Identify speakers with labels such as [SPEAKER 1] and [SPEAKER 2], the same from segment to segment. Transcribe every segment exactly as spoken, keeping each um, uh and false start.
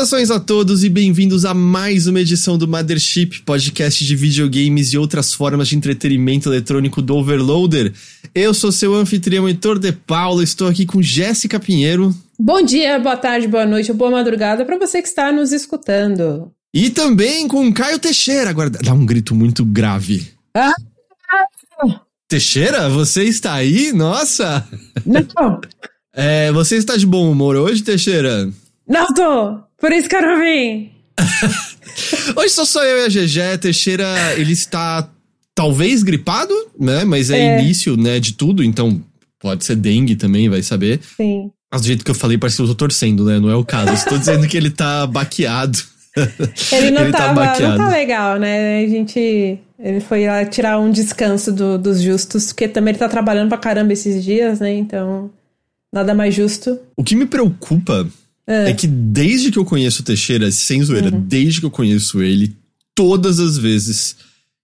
[SPEAKER 1] Saudações a todos e bem-vindos a mais uma edição do Mothership, podcast de videogames e outras formas de entretenimento eletrônico do Overloader. Eu sou seu anfitrião Heitor de Paula, estou aqui com Jéssica Pinheiro.
[SPEAKER 2] Bom dia, boa tarde, boa noite ou boa madrugada para você que está nos escutando.
[SPEAKER 1] E também com Caio Teixeira. Agora dá um grito muito grave.
[SPEAKER 2] Ah!
[SPEAKER 1] Teixeira, você está aí? Nossa!
[SPEAKER 2] Não!
[SPEAKER 1] É, você está de bom humor hoje, Teixeira?
[SPEAKER 2] Não tô! Por isso que eu não vim!
[SPEAKER 1] Hoje só sou eu e a Gegé. Teixeira, ele está talvez gripado, né? Mas é, é início, né, de tudo, então pode ser dengue também, vai saber.
[SPEAKER 2] Sim.
[SPEAKER 1] Mas do jeito que eu falei, parece que eu tô torcendo, né? Não é o caso. Eu estou dizendo que ele tá baqueado.
[SPEAKER 2] Ele não, ele tava,
[SPEAKER 1] tá
[SPEAKER 2] não tá legal, né? A gente... Ele foi lá tirar um descanso do, dos justos, porque também ele tá trabalhando pra caramba esses dias, né? Então, nada mais justo.
[SPEAKER 1] O que me preocupa é, é que desde que eu conheço o Teixeira, sem zoeira, uhum. desde que eu conheço ele, todas as vezes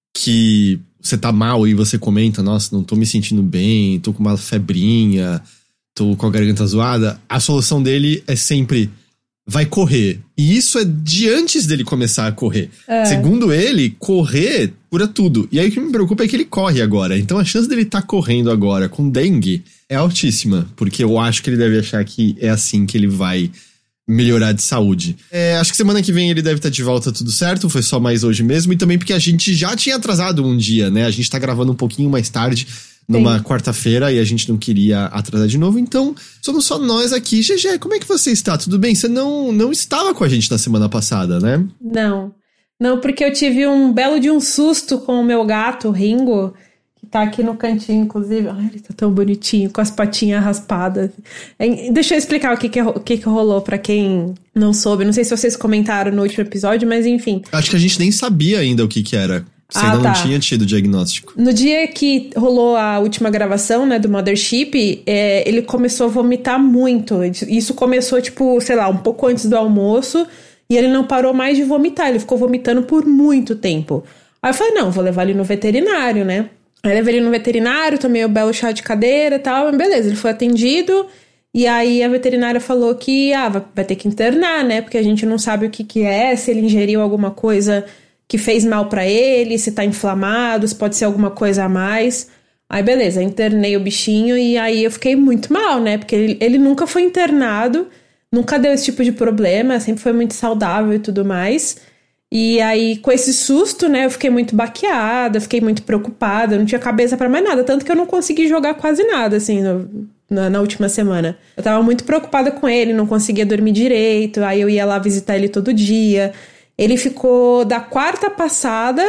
[SPEAKER 1] que você tá mal e você comenta, nossa, não tô me sentindo bem, tô com uma febrinha, tô com a garganta zoada, a solução dele é sempre... vai correr. E isso é de antes dele começar a correr. É. Segundo ele, correr cura tudo. E aí o que me preocupa é que ele corre agora. Então a chance dele estar tá correndo agora com dengue é altíssima. Porque eu acho que ele deve achar que é assim que ele vai melhorar de saúde. É, acho que semana que vem ele deve estar tá de volta tudo certo. Foi só mais hoje mesmo. E também porque a gente já tinha atrasado um dia, né? A gente tá gravando um pouquinho mais tarde. Numa quarta-feira, e a gente não queria atrasar de novo, então somos só nós aqui. Gegé, como é que você está? Tudo bem? Você não, não estava com a gente na semana passada, né?
[SPEAKER 2] Não, não, porque eu tive um belo de um susto com o meu gato, Ringo, que tá aqui no cantinho, inclusive. Ai, ele tá tão bonitinho, com as patinhas raspadas. Deixa eu explicar o que que, o que, que rolou pra quem não soube. Não sei se vocês comentaram no último episódio, mas enfim.
[SPEAKER 1] Acho que a gente nem sabia ainda o que que era. Você ah, ainda tá. não tinha tido o diagnóstico.
[SPEAKER 2] No dia que rolou a última gravação, né, do Mothership, é, ele começou a vomitar muito. Isso começou, tipo, sei lá, um pouco antes do almoço. E ele não parou mais de vomitar. Ele ficou vomitando por muito tempo. Aí eu falei, não, vou levar ele no veterinário, né? Aí levei ele no veterinário, tomei o belo chá de cadeira e tal. Mas beleza, ele foi atendido. E aí a veterinária falou que, ah, vai ter que internar, né? Porque a gente não sabe o que que é, se ele ingeriu alguma coisa... que fez mal pra ele, se tá inflamado, se pode ser alguma coisa a mais. Aí beleza, internei o bichinho e aí eu fiquei muito mal, né? Porque ele, ele nunca foi internado, nunca deu esse tipo de problema, sempre foi muito saudável e tudo mais. E aí com esse susto, né, eu fiquei muito baqueada, fiquei muito preocupada, não tinha cabeça pra mais nada, tanto que eu não consegui jogar quase nada, assim, no, na, na última semana. Eu tava muito preocupada com ele, não conseguia dormir direito, aí eu ia lá visitar ele todo dia... Ele ficou da quarta passada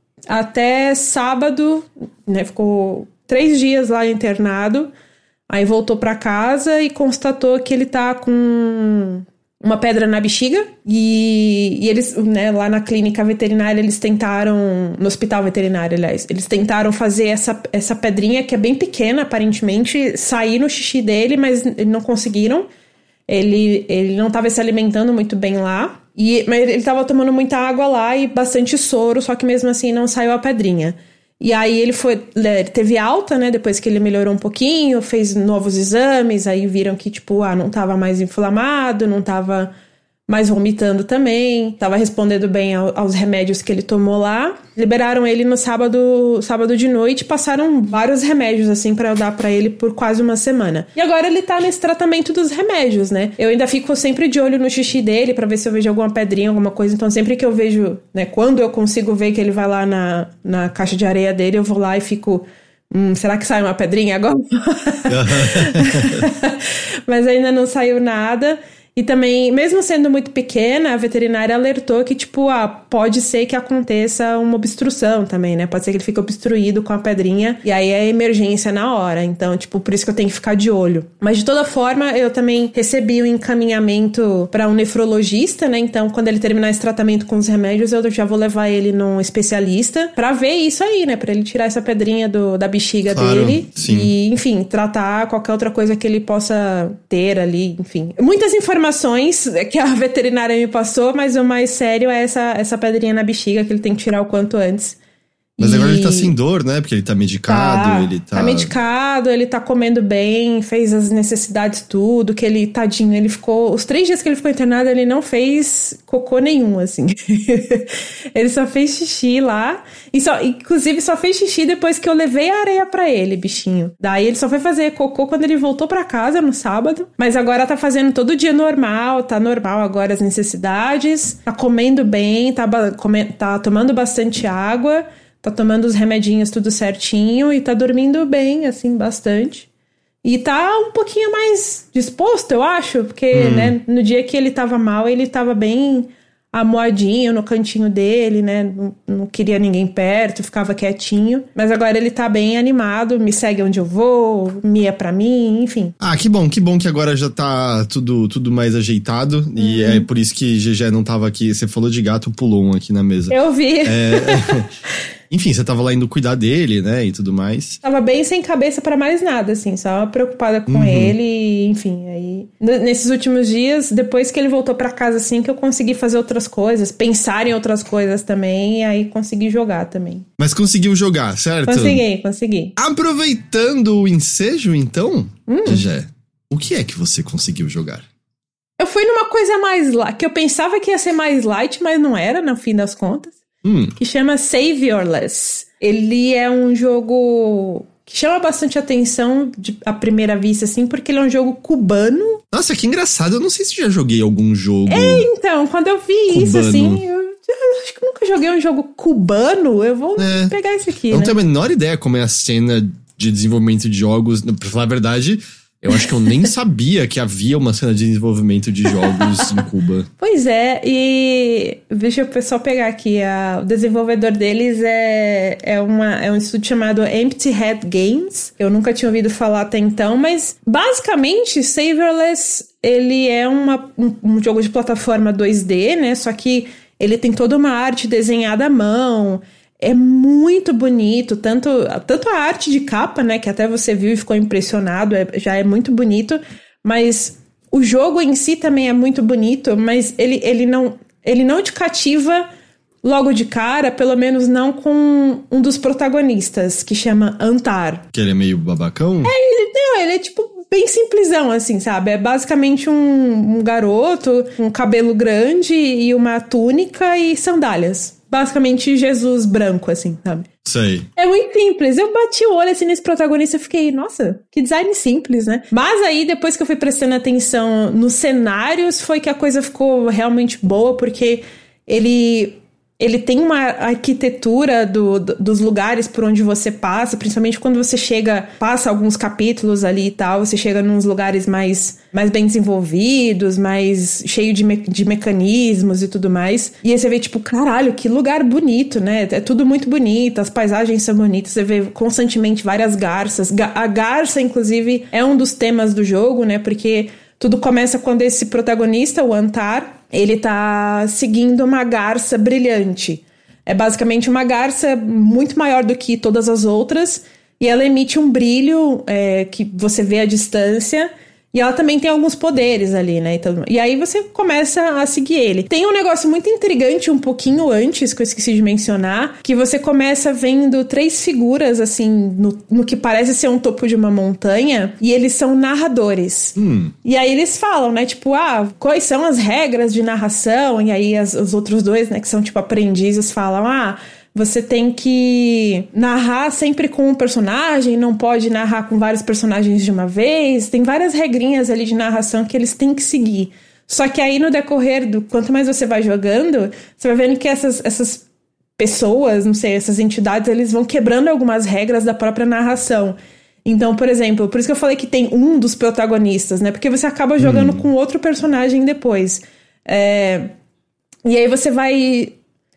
[SPEAKER 2] até sábado, né? Ficou três dias lá internado. Aí voltou pra casa e constatou que ele tá com uma pedra na bexiga. E, e eles, né, lá na clínica veterinária, eles tentaram... No hospital veterinário, aliás. Eles tentaram fazer essa, essa pedrinha, que é bem pequena, aparentemente, sair no xixi dele, mas não conseguiram. Ele, ele não estava se alimentando muito bem lá. E, mas ele tava tomando muita água lá e bastante soro, só que mesmo assim não saiu a pedrinha. E aí ele foi, ele teve alta, né, depois que ele melhorou um pouquinho, fez novos exames, aí viram que, tipo, ah, não tava mais inflamado, não tava mais vomitando também, tava respondendo bem ao, aos remédios que ele tomou lá. Liberaram ele no sábado, sábado de noite, passaram vários remédios, assim, pra eu dar pra ele por quase uma semana. E agora ele tá nesse tratamento dos remédios, né? Eu ainda fico sempre de olho no xixi dele pra ver se eu vejo alguma pedrinha, alguma coisa. Então sempre que eu vejo, né, quando eu consigo ver que ele vai lá na, na caixa de areia dele, eu vou lá e fico... Hum, será que sai uma pedrinha agora? Mas ainda não saiu nada. E também, mesmo sendo muito pequena, a veterinária alertou que, tipo, ah, pode ser que aconteça uma obstrução também, né? Pode ser que ele fique obstruído com a pedrinha e aí é emergência na hora. Então, tipo, por isso que eu tenho que ficar de olho. Mas, de toda forma, eu também recebi o encaminhamento para um nefrologista, né? Então, quando ele terminar esse tratamento com os remédios, eu já vou levar ele num especialista pra ver isso aí, né? Pra ele tirar essa pedrinha do, da bexiga claro, dele.
[SPEAKER 1] Sim.
[SPEAKER 2] E, enfim, tratar qualquer outra coisa que ele possa ter ali, enfim. Muitas informações informações que a veterinária me passou, mas o mais sério é essa, essa pedrinha na bexiga que ele tem que tirar o quanto antes.
[SPEAKER 1] Mas
[SPEAKER 2] e...
[SPEAKER 1] agora ele tá sem dor, né? Porque ele tá medicado,
[SPEAKER 2] tá,
[SPEAKER 1] ele tá...
[SPEAKER 2] Tá medicado, ele tá comendo bem, fez as necessidades tudo, que ele, tadinho, ele ficou... Os três dias que ele ficou internado, ele não fez cocô nenhum, assim. Ele só fez xixi lá. E só, inclusive, só fez xixi depois que eu levei a areia pra ele, bichinho. Daí ele só foi fazer cocô quando ele voltou pra casa no sábado. Mas agora tá fazendo todo dia normal, tá normal agora as necessidades. Tá comendo bem, tá, come, tá tomando bastante água. Tá tomando os remedinhos tudo certinho e tá dormindo bem, assim, bastante. E tá um pouquinho mais disposto, eu acho. Porque, hum. né, no dia que ele tava mal, ele tava bem amoadinho no cantinho dele, né? Não, não queria ninguém perto, ficava quietinho. Mas agora ele tá bem animado, me segue onde eu vou, mia pra mim, enfim.
[SPEAKER 1] Ah, que bom, que bom que agora já tá tudo, tudo mais ajeitado. Uhum. E é por isso que G G não tava aqui. Você falou de gato, pulou um aqui na mesa.
[SPEAKER 2] Eu vi.
[SPEAKER 1] É... Enfim, você tava lá indo cuidar dele, né, e tudo mais.
[SPEAKER 2] Tava bem sem cabeça pra mais nada, assim, só preocupada com uhum. ele, enfim, aí... Nesses últimos dias, depois que ele voltou pra casa, assim, que eu consegui fazer outras coisas, pensar em outras coisas também, e aí consegui jogar também.
[SPEAKER 1] Mas conseguiu jogar, certo?
[SPEAKER 2] Consegui, consegui.
[SPEAKER 1] Aproveitando o ensejo, então,
[SPEAKER 2] hum.
[SPEAKER 1] Gégé, o que é que você conseguiu jogar?
[SPEAKER 2] Eu fui numa coisa mais light, que eu pensava que ia ser mais light, mas não era, no fim das contas.
[SPEAKER 1] Hum.
[SPEAKER 2] Que chama Saviorless. Ele é um jogo que chama bastante atenção de, à primeira vista, assim, porque ele é um jogo cubano.
[SPEAKER 1] Nossa, que engraçado. Eu não sei se já joguei algum jogo
[SPEAKER 2] É, então, quando eu vi
[SPEAKER 1] cubano.
[SPEAKER 2] Isso, assim, eu, eu acho que eu nunca joguei um jogo cubano. Eu vou é. pegar esse aqui,
[SPEAKER 1] Eu
[SPEAKER 2] né?
[SPEAKER 1] não tenho a menor ideia como é a cena de desenvolvimento de jogos. Pra falar a verdade... Eu acho que eu nem sabia que havia uma cena de desenvolvimento de jogos em Cuba.
[SPEAKER 2] Pois é, e deixa o pessoal pegar aqui. A, o desenvolvedor deles é, é, uma, é um estúdio chamado Empty Head Games. Eu nunca tinha ouvido falar até então, mas basicamente Saviorless, ele é uma, um, um jogo de plataforma dois D, né? Só que ele tem toda uma arte desenhada à mão. É muito bonito, tanto, tanto a arte de capa, né, que até você viu e ficou impressionado, é, já é muito bonito, mas o jogo em si também é muito bonito, mas ele, ele, não, ele não te cativa logo de cara, pelo menos não com um dos protagonistas, que chama Antar.
[SPEAKER 1] Que ele é meio babacão?
[SPEAKER 2] É, ele, não, ele é tipo bem simplesão, assim, sabe? É basicamente um, um garoto, um cabelo grande e uma túnica e sandálias. Basicamente Jesus branco, assim, sabe?
[SPEAKER 1] Sei.
[SPEAKER 2] É muito simples. Eu bati o olho assim nesse protagonista e fiquei, nossa, que design simples, né? Mas aí, depois que eu fui prestando atenção nos cenários, foi que a coisa ficou realmente boa, porque ele... Ele tem uma arquitetura do, do, dos lugares por onde você passa, principalmente quando você chega, passa alguns capítulos ali e tal, você chega nos lugares mais, mais bem desenvolvidos, mais cheio de, me, de mecanismos e tudo mais. E aí você vê, tipo, caralho, que lugar bonito, né? É tudo muito bonito, as paisagens são bonitas, você vê constantemente várias garças. A garça, inclusive, é um dos temas do jogo, né? Porque tudo começa quando esse protagonista, o Antar, ele tá seguindo uma garça brilhante. É basicamente uma garça muito maior do que todas as outras. E ela emite um brilho é, que você vê à distância. E ela também tem alguns poderes ali, né? Então, e aí você começa a seguir ele. Tem um negócio muito intrigante um pouquinho antes, que eu esqueci de mencionar, que você começa vendo três figuras, assim, no, no que parece ser um topo de uma montanha, e eles são narradores.
[SPEAKER 1] Hum.
[SPEAKER 2] E aí eles falam, né? Tipo, ah, quais são as regras de narração? E aí as, os outros dois, né, que são tipo aprendizes, falam, ah... Você tem que narrar sempre com um personagem, não pode narrar com vários personagens de uma vez. Tem várias regrinhas ali de narração que eles têm que seguir. Só que aí no decorrer do... Quanto mais você vai jogando, você vai vendo que essas, essas pessoas, não sei, essas entidades, eles vão quebrando algumas regras da própria narração. Então, por exemplo, por isso que eu falei que tem um dos protagonistas, né? Porque você acaba jogando hum. com outro personagem depois. É... E aí você vai...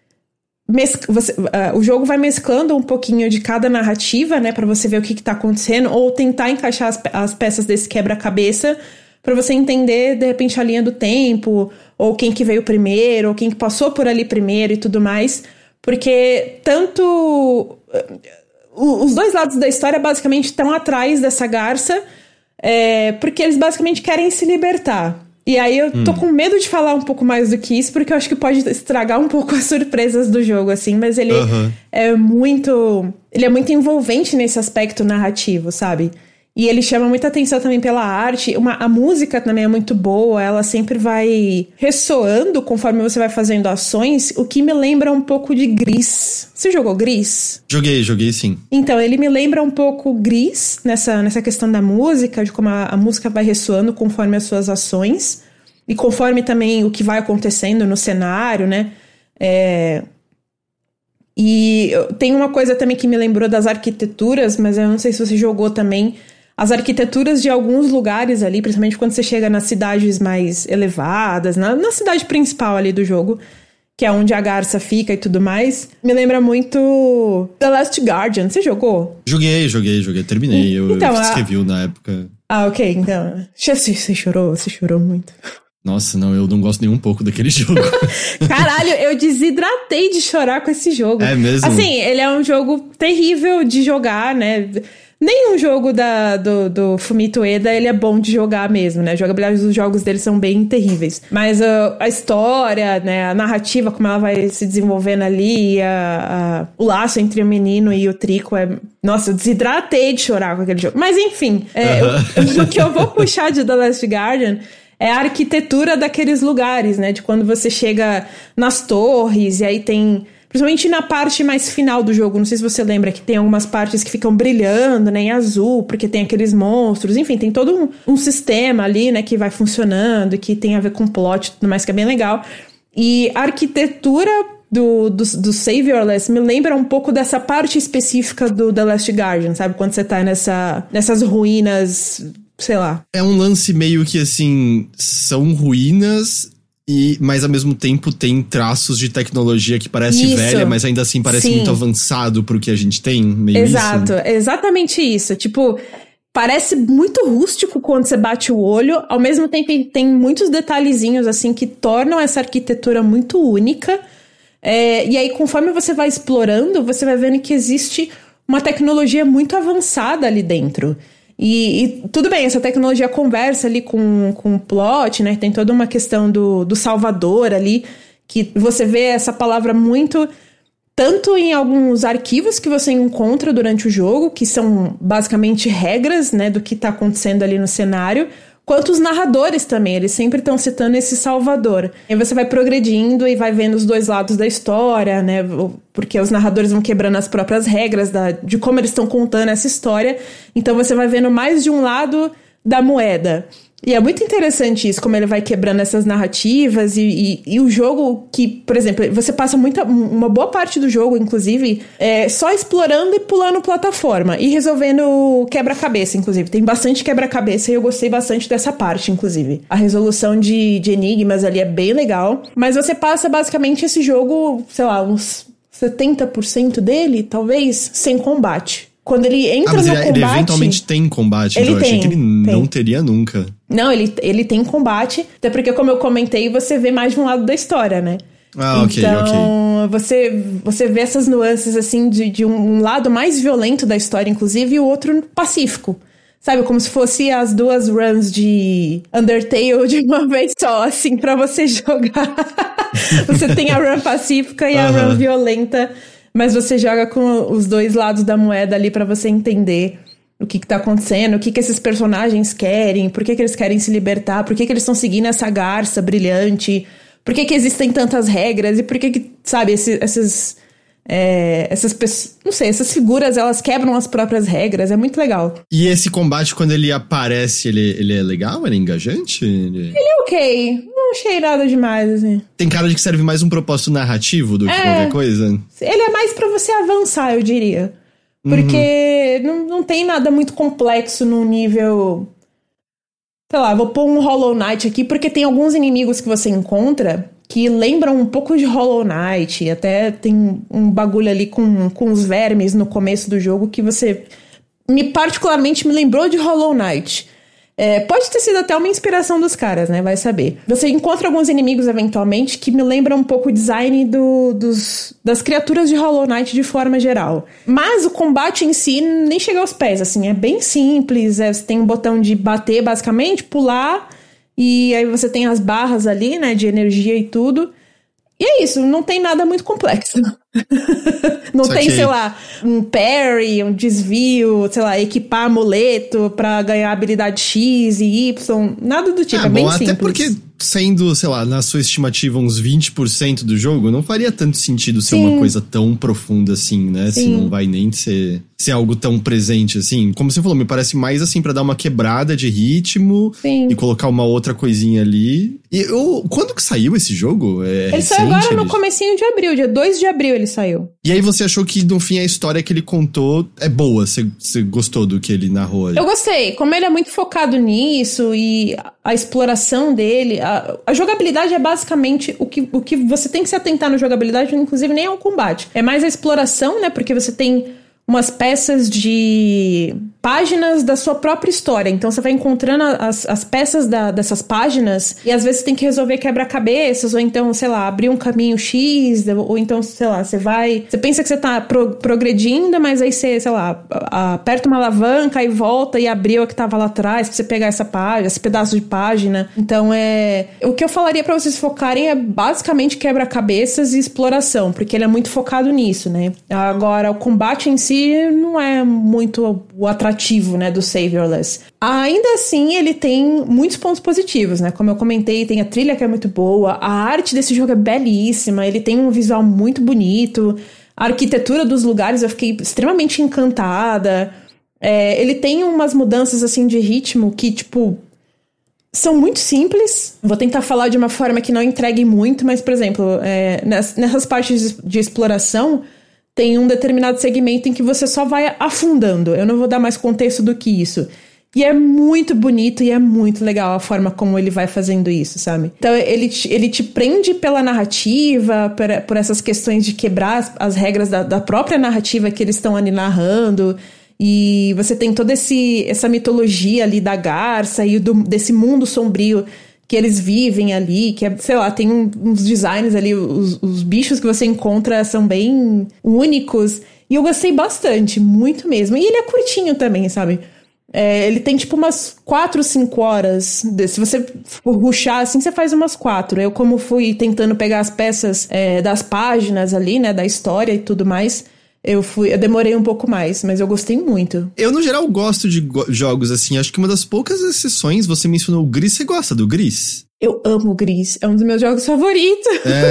[SPEAKER 2] Mes- você, uh, o jogo vai mesclando um pouquinho de cada narrativa, né, pra você ver o que, que tá acontecendo, ou tentar encaixar as, pe- as peças desse quebra-cabeça pra você entender, de repente, a linha do tempo, ou quem que veio primeiro, ou quem que passou por ali primeiro e tudo mais, porque tanto uh, os dois lados da história basicamente estão atrás dessa garça, é, porque eles basicamente querem se libertar. E aí eu tô
[SPEAKER 1] hum. com
[SPEAKER 2] medo de falar um pouco mais do que isso, porque eu acho que pode estragar um pouco as surpresas do jogo, assim. Mas ele uhum. é muito... Ele é muito envolvente nesse aspecto narrativo, sabe? E ele chama muita atenção também pela arte. Uma, a música também é muito boa, ela sempre vai ressoando conforme você vai fazendo ações, o que me lembra um pouco de Gris. Você jogou Gris?
[SPEAKER 1] Joguei, joguei sim.
[SPEAKER 2] Então, ele me lembra um pouco Gris, nessa, nessa questão da música, de como a, a música vai ressoando conforme as suas ações, e conforme também o que vai acontecendo no cenário, né? É... E tem uma coisa também que me lembrou das arquiteturas, mas eu não sei se você jogou também. As arquiteturas de alguns lugares ali, principalmente quando você chega nas cidades mais elevadas, na, na cidade principal ali do jogo, que é onde a garça fica e tudo mais, me lembra muito The Last Guardian. Você jogou?
[SPEAKER 1] Joguei, joguei, joguei. Terminei. Eu, então, eu fiz a... review na época.
[SPEAKER 2] Ah, ok. Então, você, você chorou? Você chorou muito?
[SPEAKER 1] Nossa, não, eu não gosto nem um pouco daquele jogo.
[SPEAKER 2] Caralho, eu desidratei de chorar com esse jogo.
[SPEAKER 1] É mesmo?
[SPEAKER 2] Assim, ele é um jogo terrível de jogar, né? Nenhum jogo da, do, do Fumito Ueda, ele é bom de jogar mesmo, né? A jogabilidade dos jogos dele são bem terríveis. Mas uh, a história, né? A narrativa, como ela vai se desenvolvendo ali, a, a, o laço entre o menino e o Trico é... Nossa, eu desidratei de chorar com aquele jogo. Mas enfim, é, uh-huh. o, o que eu vou puxar de The Last Guardian é a arquitetura daqueles lugares, né? De quando você chega nas torres e aí tem... Principalmente na parte mais final do jogo, não sei se você lembra que tem algumas partes que ficam brilhando, né, em azul, porque tem aqueles monstros, enfim, tem todo um, um sistema ali, né, que vai funcionando e que tem a ver com plot e tudo mais, que é bem legal. E a arquitetura do, do, do Saviorless me lembra um pouco dessa parte específica do The Last Guardian, sabe? Quando você tá nessa, nessas ruínas, sei lá.
[SPEAKER 1] É um lance meio que, assim, são ruínas... E, mas ao mesmo tempo tem traços de tecnologia que parece
[SPEAKER 2] isso.
[SPEAKER 1] velha, mas ainda assim parece
[SPEAKER 2] Sim.
[SPEAKER 1] muito avançado pro que a gente tem, meio
[SPEAKER 2] Exato,
[SPEAKER 1] isso.
[SPEAKER 2] exatamente isso. Tipo, parece muito rústico quando você bate o olho, ao mesmo tempo tem muitos detalhezinhos assim que tornam essa arquitetura muito única. É, e aí, conforme você vai explorando, você vai vendo que existe uma tecnologia muito avançada ali dentro. E, e tudo bem, essa tecnologia conversa ali com, com o plot, né? Tem toda uma questão do, do Salvador ali, que você vê essa palavra muito... Tanto em alguns arquivos que você encontra durante o jogo, que são basicamente regras, né? Do que tá acontecendo ali no cenário... Quanto os narradores também, eles sempre estão citando esse Salvador. E você vai progredindo e vai vendo os dois lados da história, né? Porque os narradores vão quebrando as próprias regras da, de como eles estão contando essa história. Então você vai vendo mais de um lado da moeda. E é muito interessante isso, como ele vai quebrando essas narrativas e, e, e o jogo que, por exemplo, você passa muita, uma boa parte do jogo, inclusive, é, só explorando e pulando plataforma e resolvendo quebra-cabeça, inclusive. Tem bastante quebra-cabeça e eu gostei bastante dessa parte, inclusive. A resolução de, de enigmas ali é bem legal, mas você passa basicamente esse jogo, sei lá, uns setenta por cento dele, talvez, sem combate. Quando ele entra ah, mas no ele, combate...
[SPEAKER 1] ele eventualmente tem combate,
[SPEAKER 2] ele
[SPEAKER 1] então
[SPEAKER 2] tem,
[SPEAKER 1] eu achei que ele
[SPEAKER 2] tem.
[SPEAKER 1] não teria nunca.
[SPEAKER 2] Não, ele, ele tem combate, até porque, como eu comentei, você vê mais de um lado da história, né?
[SPEAKER 1] Ah, ok,
[SPEAKER 2] então,
[SPEAKER 1] ok.
[SPEAKER 2] Então, você, você vê essas nuances, assim, de, de um, um lado mais violento da história, inclusive, e o outro pacífico. Sabe, como se fosse as duas runs de Undertale de uma vez só, assim, pra você jogar. Você tem a run pacífica e a uh-huh. run violenta... Mas você joga com os dois lados da moeda ali pra você entender o que que tá acontecendo, o que que esses personagens querem, por que que eles querem se libertar, por que que eles estão seguindo essa garça brilhante, por que que existem tantas regras e por que que, sabe, esses, esses, é, essas pessoas, não sei, essas figuras, elas quebram as próprias regras, é muito legal.
[SPEAKER 1] E esse combate, quando ele aparece, ele, ele é legal? Ele é engajante? Ele...
[SPEAKER 2] ele é ok, não achei nada demais, assim.
[SPEAKER 1] Tem cara de que serve mais um propósito narrativo do que é, qualquer coisa?
[SPEAKER 2] Ele é mais pra você avançar, eu diria. Porque uhum. não, não tem nada muito complexo no nível... Sei lá, vou pôr um Hollow Knight aqui, porque tem alguns inimigos que você encontra que lembram um pouco de Hollow Knight. Até tem um bagulho ali com, com os vermes no começo do jogo que você... me particularmente me lembrou de Hollow Knight. É, pode ter sido até uma inspiração dos caras, né? Vai saber. Você encontra alguns inimigos, eventualmente, que me lembram um pouco o design do, dos, das criaturas de Hollow Knight de forma geral. Mas o combate em si nem chega aos pés, assim. É bem simples. É, você tem um botão de bater, basicamente, pular E aí você tem as barras ali, né, de energia e tudo. E é isso, não tem nada muito complexo. Não
[SPEAKER 1] Só
[SPEAKER 2] tem,
[SPEAKER 1] que...
[SPEAKER 2] sei lá, um parry, um desvio, sei lá, equipar amuleto pra ganhar habilidade X e Y. Nada do tipo,
[SPEAKER 1] ah,
[SPEAKER 2] é bem
[SPEAKER 1] bom,
[SPEAKER 2] simples.
[SPEAKER 1] Até porque, sendo, sei lá, na sua estimativa, uns vinte por cento do jogo, não faria tanto sentido ser Sim. uma coisa tão profunda assim, né? Sim. Se não vai nem ser, ser algo tão presente assim. Como você falou, me parece mais assim pra dar uma quebrada de ritmo Sim. e colocar uma outra coisinha ali. E eu, quando que saiu esse jogo? É
[SPEAKER 2] ele
[SPEAKER 1] recente,
[SPEAKER 2] saiu agora
[SPEAKER 1] ele...
[SPEAKER 2] no comecinho de abril, dia dois de abril ele saiu.
[SPEAKER 1] E aí você achou que, no fim, a história que ele contou é boa? Você, você gostou do que ele narrou aí?
[SPEAKER 2] Eu gostei. Como ele é muito focado nisso e a, a exploração dele... A, a jogabilidade é basicamente o que, o que você tem que se atentar na jogabilidade, inclusive nem ao combate. É mais a exploração, né? Porque você tem umas peças de páginas da sua própria história. Então você vai encontrando as, as peças da, dessas páginas e às vezes você tem que resolver quebra-cabeças, ou então, sei lá, abrir um caminho X, ou então, sei lá, você vai... Você pensa que você tá pro, progredindo, mas aí você, sei lá, aperta uma alavanca e volta e abriu a que tava lá atrás pra você pegar essa página, esse pedaço de página. Então é... O que eu falaria pra vocês focarem é basicamente quebra-cabeças e exploração, porque ele é muito focado nisso, né? Agora, o combate em si não é muito o atrativo, né, do Saviorless. Ainda assim, ele tem muitos pontos positivos, né? Como eu comentei, tem a trilha que é muito boa, a arte desse jogo é belíssima, ele tem um visual muito bonito, a arquitetura dos lugares eu fiquei extremamente encantada. É, ele tem umas mudanças, assim, de ritmo que, tipo, são muito simples. Vou tentar falar de uma forma que não entregue muito, mas, por exemplo, é, nessas partes de exploração... tem um determinado segmento em que você só vai afundando. Eu não vou dar mais contexto do que isso. E é muito bonito e é muito legal a forma como ele vai fazendo isso, sabe? Então ele te, ele te prende pela narrativa, por, por essas questões de quebrar as, as regras da, da própria narrativa que eles estão ali narrando. E você tem toda esse, essa mitologia ali da garça e do, desse mundo sombrio que eles vivem ali, que é, sei lá, tem um, uns designs ali, os, os bichos que você encontra são bem únicos, e eu gostei bastante, muito mesmo. E ele é curtinho também, sabe? É, ele tem tipo umas quatro, cinco horas, de, se você for rushar assim, você faz umas quatro. Eu, como fui tentando pegar as peças é, das páginas ali, né, da história e tudo mais... Eu fui, eu demorei um pouco mais, mas eu gostei muito.
[SPEAKER 1] Eu, no geral, gosto de go- jogos, assim. Acho que uma das poucas exceções, você mencionou o Gris. Você gosta do Gris?
[SPEAKER 2] Eu amo o Gris. É um dos meus jogos favoritos.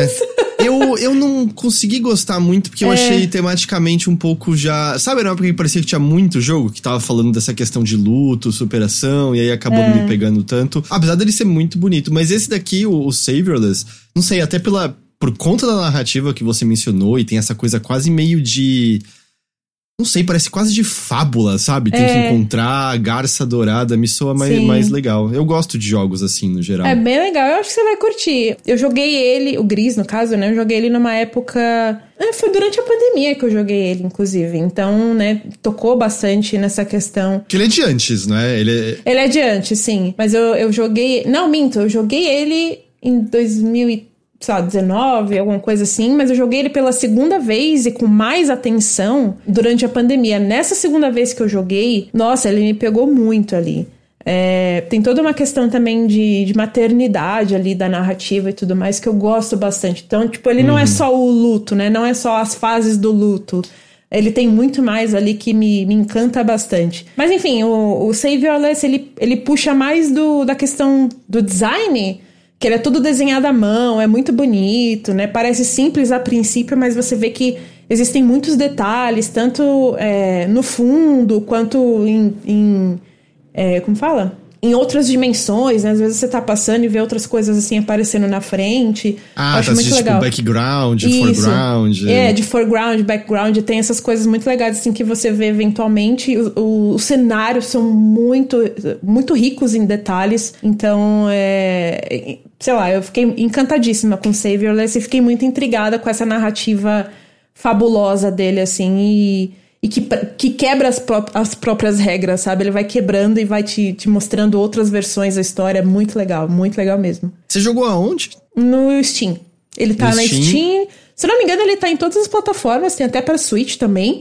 [SPEAKER 1] É. Eu, eu não consegui gostar muito, porque eu é. achei tematicamente um pouco já... Sabe, era uma época que parecia que tinha muito jogo que tava falando dessa questão de luto, superação, e aí acabou é. não me pegando tanto. Apesar dele ser muito bonito. Mas esse daqui, o, o Saviorless, não sei, até pela... Por conta da narrativa que você mencionou, e tem essa coisa quase meio de... Não sei, parece quase de fábula, sabe? Tem é. que encontrar a garça dourada, me soa mais, mais legal. Eu gosto de jogos assim, no geral.
[SPEAKER 2] É bem legal, eu acho que você vai curtir. Eu joguei ele, o Gris, no caso, né? Eu joguei ele numa época... É, foi durante a pandemia que eu joguei ele, inclusive. Então, né, tocou bastante nessa questão.
[SPEAKER 1] Que ele é de antes, né? Ele é,
[SPEAKER 2] ele é de antes, sim. Mas eu, eu joguei... Não, minto, eu joguei ele em dois mil e sei lá, dezenove, alguma coisa assim, mas eu joguei ele pela segunda vez e com mais atenção durante a pandemia. Nessa segunda vez que eu joguei, nossa, ele me pegou muito ali. É, tem toda uma questão também de, de maternidade ali, da narrativa e tudo mais, que eu gosto bastante. Então, tipo, ele uhum. não é só o luto, né? Não é só as fases do luto. Ele tem muito mais ali que me, me encanta bastante. Mas enfim, o, o Saviorless, ele, ele puxa mais do, da questão do design... Que ele é tudo desenhado à mão, é muito bonito, né? Parece simples a princípio, mas você vê que existem muitos detalhes, tanto é, no fundo, quanto em... em é, como fala? Em outras dimensões, né? Às vezes você tá passando e vê outras coisas assim aparecendo na frente.
[SPEAKER 1] Ah,
[SPEAKER 2] acho
[SPEAKER 1] tá,
[SPEAKER 2] muito
[SPEAKER 1] tipo
[SPEAKER 2] legal.
[SPEAKER 1] Background,
[SPEAKER 2] Isso.
[SPEAKER 1] foreground.
[SPEAKER 2] É, de foreground, background. Tem essas coisas muito legais assim que você vê eventualmente. O, o, os cenários são muito, muito ricos em detalhes. Então, é... sei lá, eu fiquei encantadíssima com Saviorless e fiquei muito intrigada com essa narrativa fabulosa dele, assim, e, e que, que quebra as, pró- as próprias regras, sabe? Ele vai quebrando e vai te, te mostrando outras versões da história. Muito legal, muito legal mesmo.
[SPEAKER 1] Você jogou aonde?
[SPEAKER 2] No Steam. Ele tá
[SPEAKER 1] no
[SPEAKER 2] na
[SPEAKER 1] Steam?
[SPEAKER 2] Steam. Se eu não me engano, ele tá em todas as plataformas, tem até pra Switch também.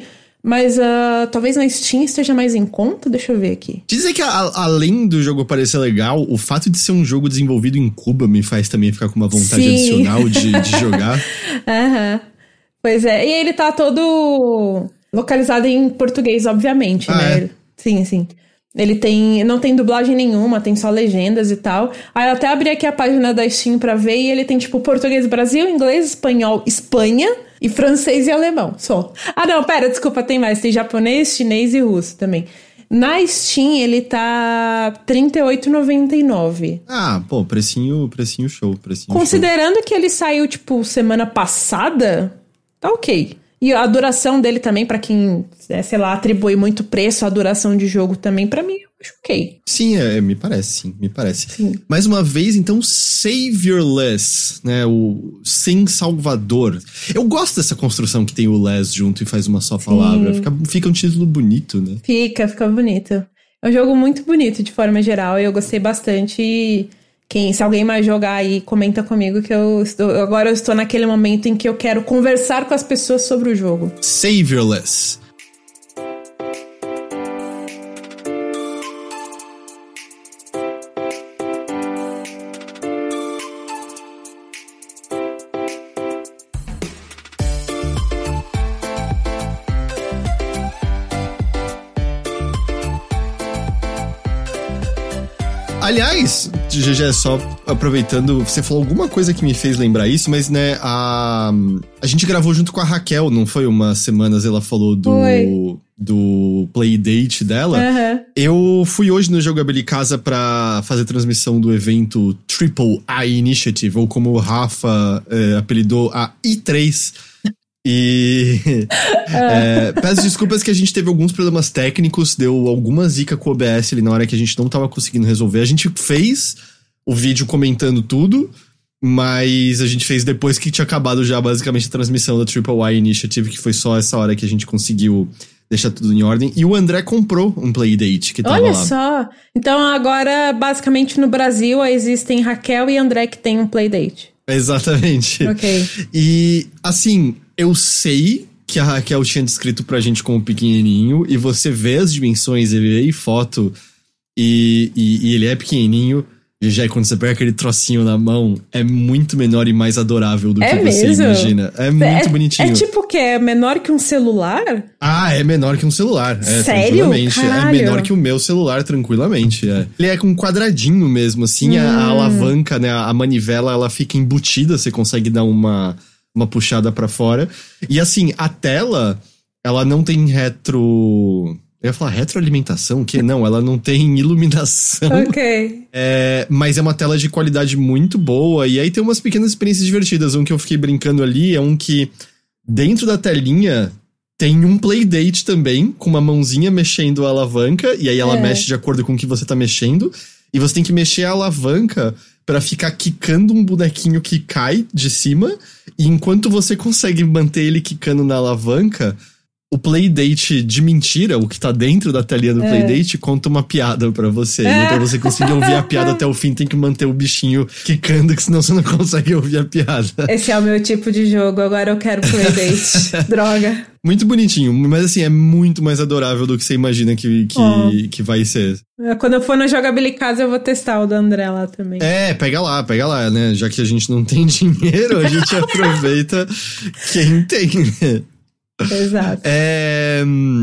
[SPEAKER 2] Mas uh, talvez na Steam esteja mais em conta, deixa eu ver aqui.
[SPEAKER 1] Dizem que a, além do jogo parecer legal, o fato de ser um jogo desenvolvido em Cuba me faz também ficar com uma vontade Sim. adicional de, de jogar.
[SPEAKER 2] Aham. Uhum. Pois é, e ele tá todo localizado em português, obviamente,
[SPEAKER 1] ah,
[SPEAKER 2] né?
[SPEAKER 1] É?
[SPEAKER 2] Sim, sim. Ele tem, não tem dublagem nenhuma, tem só legendas e tal. Aí eu até abri aqui a página da Steam pra ver e ele tem tipo português Brasil, inglês, espanhol, Espanha e francês e alemão, só. Ah não, pera, desculpa, tem mais. Tem japonês, chinês e russo também. Na Steam ele tá trinta e oito reais e noventa e nove centavos.
[SPEAKER 1] Ah, pô, precinho, precinho show, precinho
[SPEAKER 2] Considerando
[SPEAKER 1] show.
[SPEAKER 2] que ele saiu tipo semana passada, tá ok. E a duração dele também, pra quem, é, sei lá, atribui muito preço à duração de jogo também, pra mim, eu acho ok.
[SPEAKER 1] Sim, é, me parece, sim, me parece.
[SPEAKER 2] Sim.
[SPEAKER 1] Mais uma vez, então, Saviorless, né, o sem salvador. Eu gosto dessa construção que tem o less junto e faz uma só palavra. Fica, fica um título bonito, né?
[SPEAKER 2] Fica, fica bonito. É um jogo muito bonito, de forma geral, e eu gostei bastante e... Quem, se alguém mais jogar aí, comenta comigo que eu estou, agora eu estou naquele momento em que eu quero conversar com as pessoas sobre o jogo.
[SPEAKER 1] Saviorless. Aliás, G G, só aproveitando, você falou alguma coisa que me fez lembrar isso, mas, né, a, a gente gravou junto com a Raquel, não foi? Umas semanas ela falou do, do Playdate dela.
[SPEAKER 2] Uhum.
[SPEAKER 1] Eu fui hoje no Jogabilidade Casa pra fazer transmissão do evento Triple I Initiative, ou como o Rafa é, apelidou, a I três. E é, peço desculpas que a gente teve alguns problemas técnicos, deu alguma zica com o O B S ali na hora que a gente não tava conseguindo resolver. A gente fez o vídeo comentando tudo, mas a gente fez depois que tinha acabado já basicamente a transmissão da Triple Y Initiative, que foi só essa hora que a gente conseguiu deixar tudo em ordem. E o André comprou um Playdate que tava
[SPEAKER 2] Olha
[SPEAKER 1] lá.
[SPEAKER 2] Olha só! Então agora, basicamente no Brasil, existem Raquel e André que tem um Playdate.
[SPEAKER 1] Exatamente.
[SPEAKER 2] Ok.
[SPEAKER 1] E, assim... Eu sei que a Raquel tinha descrito pra gente como pequenininho, e você vê as dimensões, ele vê foto, e, e, e ele é pequenininho. E já quando você pega aquele trocinho na mão, é muito menor e mais adorável do
[SPEAKER 2] é
[SPEAKER 1] que
[SPEAKER 2] mesmo?
[SPEAKER 1] você imagina. É muito
[SPEAKER 2] é,
[SPEAKER 1] bonitinho.
[SPEAKER 2] É tipo o quê? É menor que um celular?
[SPEAKER 1] Ah, é menor que um celular. É,
[SPEAKER 2] Sério?
[SPEAKER 1] Tranquilamente.
[SPEAKER 2] Caralho.
[SPEAKER 1] É menor que o meu celular, tranquilamente. É. Ele é com um quadradinho mesmo, assim, hum. a, a alavanca, né, a manivela, ela fica embutida, você consegue dar uma... uma puxada pra fora. E assim, a tela, ela não tem retro... Eu ia falar retroalimentação? Que não, ela não tem iluminação.
[SPEAKER 2] Ok.
[SPEAKER 1] É, mas é uma tela de qualidade muito boa. E aí tem umas pequenas experiências divertidas. Um que eu fiquei brincando ali é um que dentro da telinha tem um Playdate também, com uma mãozinha mexendo a alavanca. E aí ela é. mexe de acordo com o que você tá mexendo. E você tem que mexer a alavanca pra ficar quicando um bonequinho que cai de cima. E enquanto você consegue manter ele quicando na alavanca, o Playdate de mentira, o que tá dentro da telinha do é. Playdate, conta uma piada pra você. É. E pra você conseguir ouvir a piada até o fim, tem que manter o bichinho quicando, que senão você não consegue ouvir a piada.
[SPEAKER 2] Esse é o meu tipo de jogo, agora eu quero Playdate. Droga.
[SPEAKER 1] Muito bonitinho, mas assim, é muito mais adorável do que você imagina que, que, oh. que vai ser.
[SPEAKER 2] Quando eu for no Jogabilidade Casa, eu vou testar o do André lá também.
[SPEAKER 1] É, pega lá, pega lá, né? Já que a gente não tem dinheiro, a gente aproveita quem tem, né?
[SPEAKER 2] Exato.
[SPEAKER 1] É,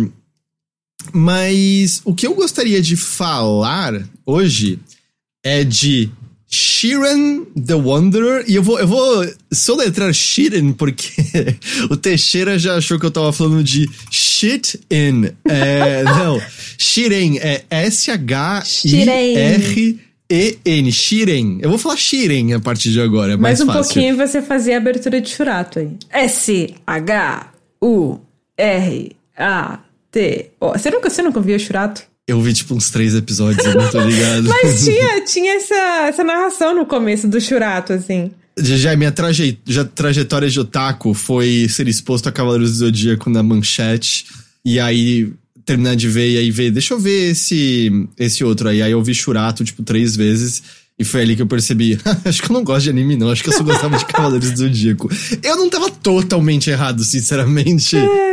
[SPEAKER 1] mas o que eu gostaria de falar hoje é de Shiren the Wanderer. E eu vou, eu vou soletrar Shiren porque o Teixeira já achou que eu tava falando de shit in. É, não, Shiren é S H I R E N. Shiren. Eu vou falar Shiren a partir de agora, é mais fácil.
[SPEAKER 2] Mais um pouquinho você fazia a abertura de Shurato aí. S H U R A T O. Você nunca, você nunca viu Shurato?
[SPEAKER 1] Eu vi, tipo, uns três episódios, eu não tô ligado.
[SPEAKER 2] Mas tinha, tinha essa, essa narração no começo do Shurato, assim.
[SPEAKER 1] Já minha traje, já, trajetória de otaku foi ser exposto a Cavaleiros do Zodíaco na manchete, e aí terminar de ver, e aí ver, deixa eu ver esse, esse outro aí. Aí eu vi Shurato, tipo, três vezes, e foi ali que eu percebi, acho que eu não gosto de anime não, acho que eu só gostava de Cavaleiros do Zodíaco. Eu não tava totalmente errado, sinceramente.
[SPEAKER 2] É.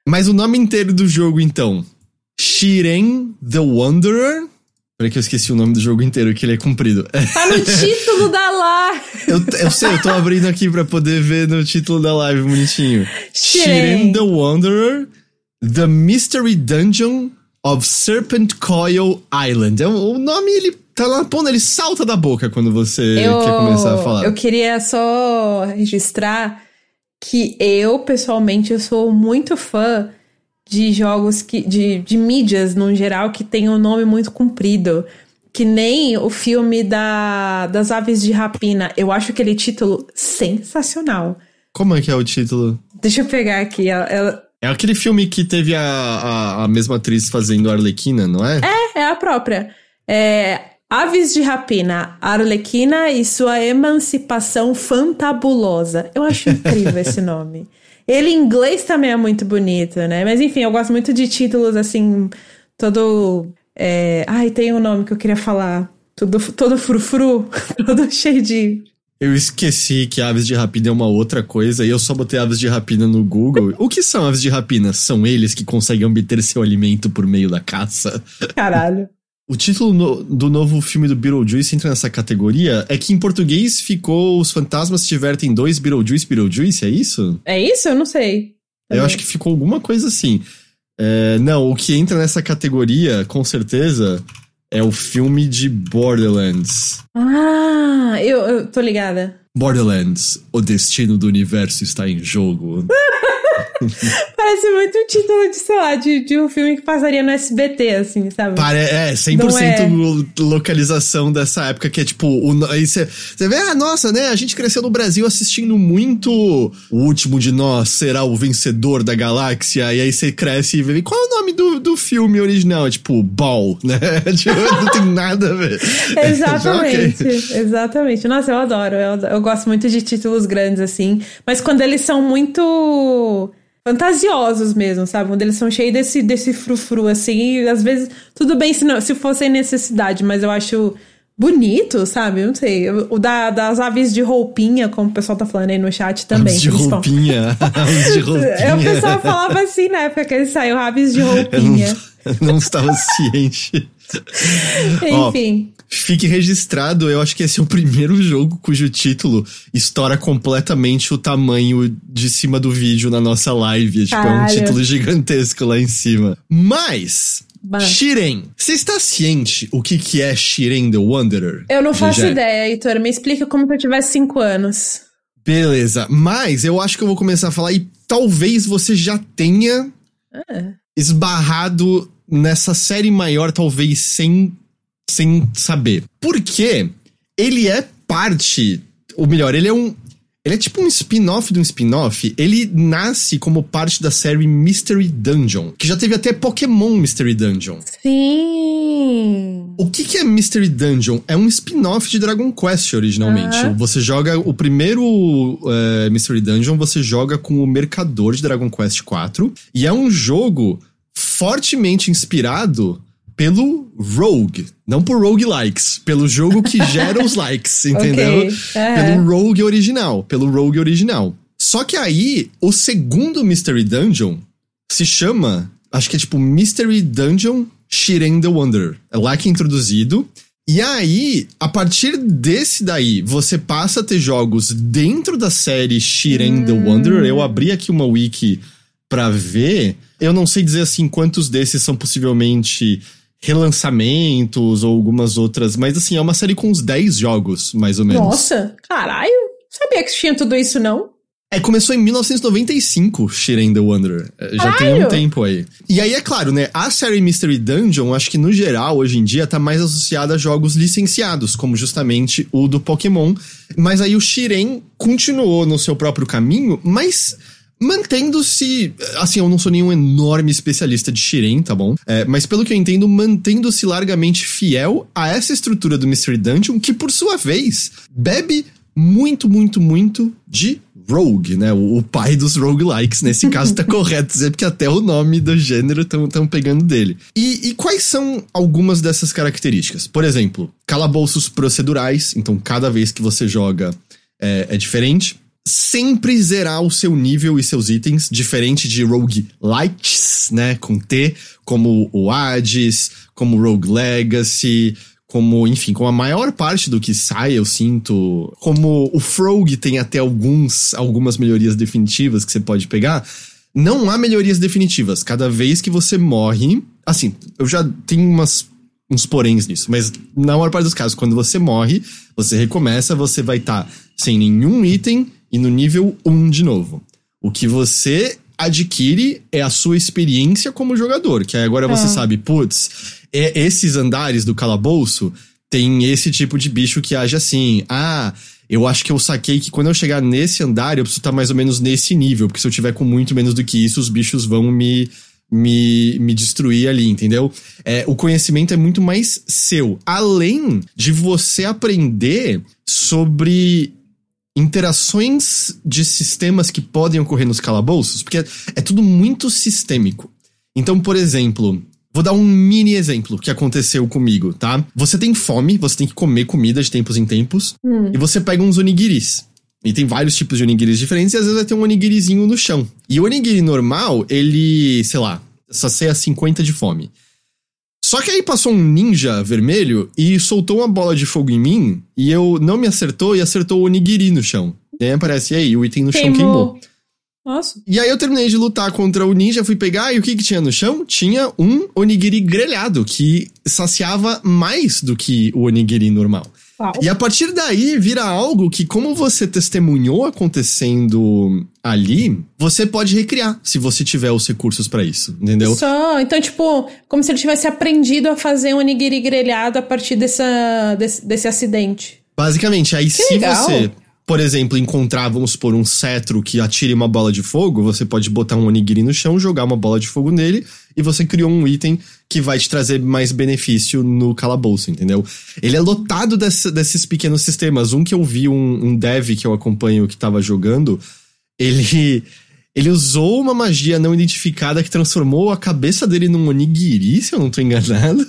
[SPEAKER 1] Mas o nome inteiro do jogo, então, Shiren the Wanderer. Peraí que eu esqueci o nome do jogo inteiro, que ele é comprido.
[SPEAKER 2] Tá no título da live.
[SPEAKER 1] eu, eu sei, eu tô abrindo aqui pra poder ver no título da live, bonitinho. Shiren the Wanderer, The Mystery Dungeon of Serpent Coil Island. É, o nome, ele tá lá na ponta, ele salta da boca quando você eu, quer começar a falar.
[SPEAKER 2] Eu queria só registrar que eu, pessoalmente, eu sou muito fã de jogos, que, de, de mídias, no geral, que tem um nome muito comprido. Que nem o filme da, das Aves de Rapina. Eu acho aquele título sensacional.
[SPEAKER 1] Como é que é o título?
[SPEAKER 2] Deixa eu pegar aqui. Ela, ela...
[SPEAKER 1] É aquele filme que teve a, a, a mesma atriz fazendo a Arlequina, não é?
[SPEAKER 2] É, é a própria. É Aves de Rapina, Arlequina e sua emancipação fantabulosa. Eu acho incrível esse nome. Ele em inglês também é muito bonito, né? Mas enfim, eu gosto muito de títulos assim, todo... É... Ai, tem um nome que eu queria falar. Todo, todo frufru, todo cheio de...
[SPEAKER 1] Eu esqueci que aves de rapina é uma outra coisa e eu só botei aves de rapina no Google. O que são aves de rapina? São eles que conseguem obter seu alimento por meio da caça?
[SPEAKER 2] Caralho.
[SPEAKER 1] O título no, do novo filme do Beetlejuice entra nessa categoria. É que em português ficou Os Fantasmas Se Divertem dois, Beetlejuice, Beetlejuice, é isso?
[SPEAKER 2] É isso? Eu não sei.
[SPEAKER 1] Também. Eu acho que ficou alguma coisa assim. É, não, o que entra nessa categoria, com certeza, é o filme de Borderlands.
[SPEAKER 2] Ah, eu, eu tô ligada.
[SPEAKER 1] Borderlands, o destino do universo está em jogo.
[SPEAKER 2] Parece muito o título de, sei lá, de, de um filme que passaria no S B T, assim, sabe?
[SPEAKER 1] Pare é, cem por cento é... localização dessa época, que é tipo... Aí você vê, ah, nossa, né? A gente cresceu no Brasil assistindo muito O Último de Nós Será o Vencedor da Galáxia. E aí você cresce e vê, qual é o nome do, do filme original? É tipo, Ball, né? Tipo, não tem nada a ver.
[SPEAKER 2] Exatamente, okay. Exatamente. Nossa, eu adoro, eu adoro. Eu gosto muito de títulos grandes, assim. Mas quando eles são muito... fantasiosos mesmo, sabe? Quando eles são cheios desse, desse frufru, assim, e às vezes, tudo bem se, não, se fosse necessidade, mas eu acho bonito, sabe? Eu não sei. O da, das aves de roupinha, como o pessoal tá falando aí no chat também.
[SPEAKER 1] Aves de roupinha. Aves de roupinha.
[SPEAKER 2] O pessoal falava assim na época que ele saiu, aves de roupinha.
[SPEAKER 1] Eu não, eu não estava ciente.
[SPEAKER 2] Enfim.
[SPEAKER 1] Ó, fique registrado, eu acho que esse é o primeiro jogo cujo título estoura completamente o tamanho de cima do vídeo na nossa live. Tipo, é um título gigantesco lá em cima. Mas... Bah. Shiren, você está ciente o que, que é Shiren the Wanderer?
[SPEAKER 2] Eu não faço
[SPEAKER 1] G G?
[SPEAKER 2] ideia, Heitor. Me explica como se eu tivesse cinco anos.
[SPEAKER 1] Beleza, mas eu acho que eu vou começar a falar e talvez você já tenha ah. esbarrado nessa série maior, talvez sem, sem saber. Porque ele é parte, ou melhor, ele é um... Ele é tipo um spin-off de um spin-off. Ele nasce como parte da série Mystery Dungeon, que já teve até Pokémon Mystery Dungeon.
[SPEAKER 2] Sim!
[SPEAKER 1] O que, que é Mystery Dungeon? É um spin-off de Dragon Quest, originalmente. Uh-huh. Você joga o primeiro uh, Mystery Dungeon, você joga com o Mercador de Dragon Quest quatro. E é um jogo fortemente inspirado pelo Rogue, não por roguelikes, pelo jogo que gera os likes, entendeu? Okay. Uhum. Pelo Rogue original, pelo Rogue original. Só que aí, o segundo Mystery Dungeon se chama, acho que é tipo Mystery Dungeon Shiren the Wanderer. É lá que é introduzido. E aí, a partir desse daí, você passa a ter jogos dentro da série Shiren hum. the Wanderer. Eu abri aqui uma wiki pra ver. Eu não sei dizer assim quantos desses são possivelmente relançamentos ou algumas outras, mas assim, é uma série com uns dez jogos, mais ou menos.
[SPEAKER 2] Nossa, caralho, sabia que tinha tudo isso, não?
[SPEAKER 1] É, começou em mil novecentos e noventa e cinco, Shiren the Wanderer. Já caralho. Tem um tempo aí. E aí, é claro, né, a série Mystery Dungeon, acho que no geral, hoje em dia, tá mais associada a jogos licenciados, como justamente o do Pokémon. Mas aí o Shiren continuou no seu próprio caminho, mas... mantendo-se, assim, eu não sou nenhum enorme especialista de Shiren, tá bom? É, mas pelo que eu entendo, mantendo-se largamente fiel a essa estrutura do Mystery Dungeon, que por sua vez, bebe muito, muito, muito de Rogue, né? O, o pai dos roguelikes, nesse caso tá correto dizer, porque até o nome do gênero estão pegando dele. E, e quais são algumas dessas características? Por exemplo, calabouços procedurais, então cada vez que você joga é, é diferente. sempre zerar o seu nível e seus itens, diferente de roguelites, né, com T, como o Hades, como Rogue Legacy, como, enfim, como a maior parte do que sai, eu sinto, como o Frog tem até alguns, algumas melhorias definitivas que você pode pegar, não há melhorias definitivas. Cada vez que você morre, assim, eu já tenho umas, uns poréns nisso, mas na maior parte dos casos, quando você morre, você recomeça, você vai estar tá sem nenhum item e no nível um de novo. O que você adquire é a sua experiência como jogador, que aí agora você é. sabe, putz, é, esses andares do calabouço tem esse tipo de bicho que age assim. Ah, eu acho que eu saquei que quando eu chegar nesse andar, eu preciso estar mais ou menos nesse nível, porque se eu tiver com muito menos do que isso, os bichos vão me, me, me destruir ali, entendeu? É, o conhecimento é muito mais seu. Além de você aprender sobre interações de sistemas que podem ocorrer nos calabouços, porque é, é tudo muito sistêmico. Então, por exemplo, vou dar um mini exemplo que aconteceu comigo, tá? Você tem fome, você tem que comer comida de tempos em tempos, hum. e você pega uns onigiris. E tem vários tipos de onigiris diferentes, e às vezes vai ter um onigirizinho no chão. E o onigiri normal, ele, sei lá, sacia cinquenta de fome. Só que aí passou um ninja vermelho e soltou uma bola de fogo em mim, e eu não me acertou e acertou o onigiri no chão. E aí aparece, e aí, o item no queimou. chão queimou.
[SPEAKER 2] Nossa.
[SPEAKER 1] E aí eu terminei de lutar contra o ninja, fui pegar, e o que que tinha no chão? Tinha um onigiri grelhado, que saciava mais do que o onigiri normal. Uau. E a partir daí vira algo que, como você testemunhou acontecendo ali, você pode recriar, se você tiver os recursos pra isso, entendeu?
[SPEAKER 2] Só, então tipo, como se ele tivesse aprendido a fazer um onigiri grelhado a partir dessa, desse, desse acidente.
[SPEAKER 1] Basicamente, aí
[SPEAKER 2] que
[SPEAKER 1] se
[SPEAKER 2] legal.
[SPEAKER 1] você, por exemplo, encontrar, vamos supor, um cetro que atire uma bola de fogo, você pode botar um onigiri no chão, jogar uma bola de fogo nele, e você criou um item que vai te trazer mais benefício no calabouço, entendeu? Ele é lotado desse, desses pequenos sistemas. Um que eu vi, um, um dev que eu acompanho que tava jogando, ele, ele usou uma magia não identificada que transformou a cabeça dele num onigiri, se eu não tô enganado.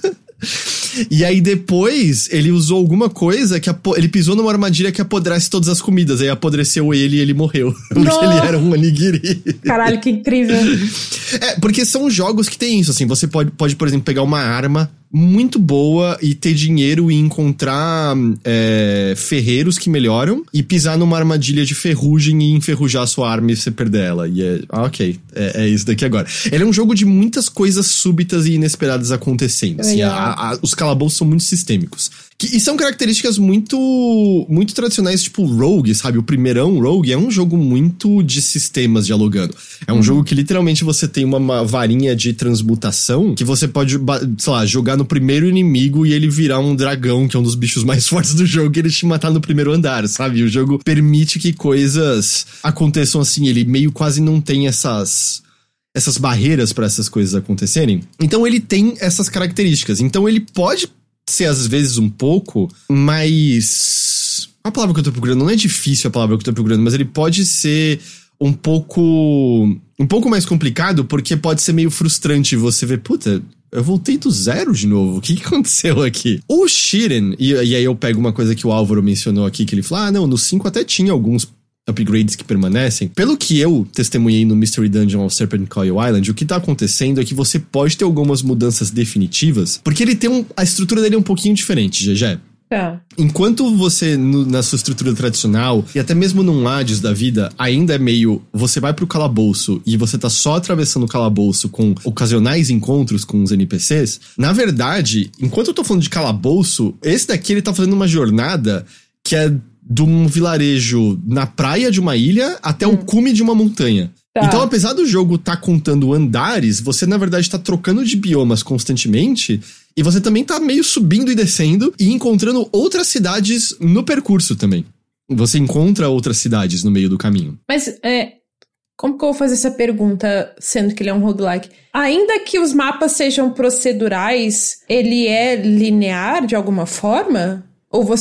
[SPEAKER 1] E aí depois ele usou alguma coisa que apo- ele pisou numa armadilha que apodrece todas as comidas. Aí apodreceu ele e ele morreu. Porque
[SPEAKER 2] Nossa.
[SPEAKER 1] ele era um onigiri.
[SPEAKER 2] Caralho, que incrível.
[SPEAKER 1] É, porque são jogos que tem isso, assim. Você pode, pode, por exemplo, pegar uma arma muito boa e ter dinheiro e encontrar é, ferreiros que melhoram e pisar numa armadilha de ferrugem e enferrujar a sua arma e você perder ela. E é, ah, ok, é, é isso daqui agora. Ele é um jogo de muitas coisas súbitas e inesperadas acontecendo. Assim, a, a, os calabouços são muito sistêmicos. Que, e são características muito, muito tradicionais, tipo Rogue, sabe? O primeirão Rogue é um jogo muito de sistemas dialogando. É um hum. jogo que literalmente você tem uma, uma varinha de transmutação que você pode, sei lá, jogar no primeiro inimigo e ele virar um dragão, que é um dos bichos mais fortes do jogo, e ele te matar no primeiro andar, sabe? O jogo permite que coisas aconteçam assim, ele meio quase não tem essas... essas barreiras para essas coisas acontecerem. Então ele tem essas características. Então ele pode ser às vezes um pouco mais... A palavra que eu tô procurando, não é difícil a palavra que eu tô procurando, mas ele pode ser um pouco... um pouco mais complicado, porque pode ser meio frustrante você ver, puta, eu voltei do zero de novo, o que, que aconteceu aqui? O Shiren, e, e aí eu pego uma coisa que o Álvaro mencionou aqui, que ele falou, ah não, no cinco até tinha alguns upgrades que permanecem. Pelo que eu testemunhei no Mystery Dungeon of Serpent Coil Island, o que tá acontecendo é que você pode ter algumas mudanças definitivas, porque ele tem um... a estrutura dele é um pouquinho diferente, Gegé.
[SPEAKER 2] Tá.
[SPEAKER 1] Enquanto você, no, na sua estrutura tradicional, e até mesmo num Hades da vida, ainda é meio... Você vai pro calabouço e você tá só atravessando o calabouço com ocasionais encontros com os N P Cs. Na verdade, enquanto eu tô falando de calabouço, esse daqui ele tá fazendo uma jornada que é de um vilarejo na praia de uma ilha até hum. o cume de uma montanha. Tá. Então, apesar do jogo tá contando andares, você, na verdade, tá trocando de biomas constantemente e você também tá meio subindo e descendo e encontrando outras cidades no percurso também. Você encontra outras cidades no meio do caminho.
[SPEAKER 2] Mas, é... como que eu vou fazer essa pergunta, sendo que ele é um roguelike? Ainda que os mapas sejam procedurais, ele é linear de alguma forma? Ou você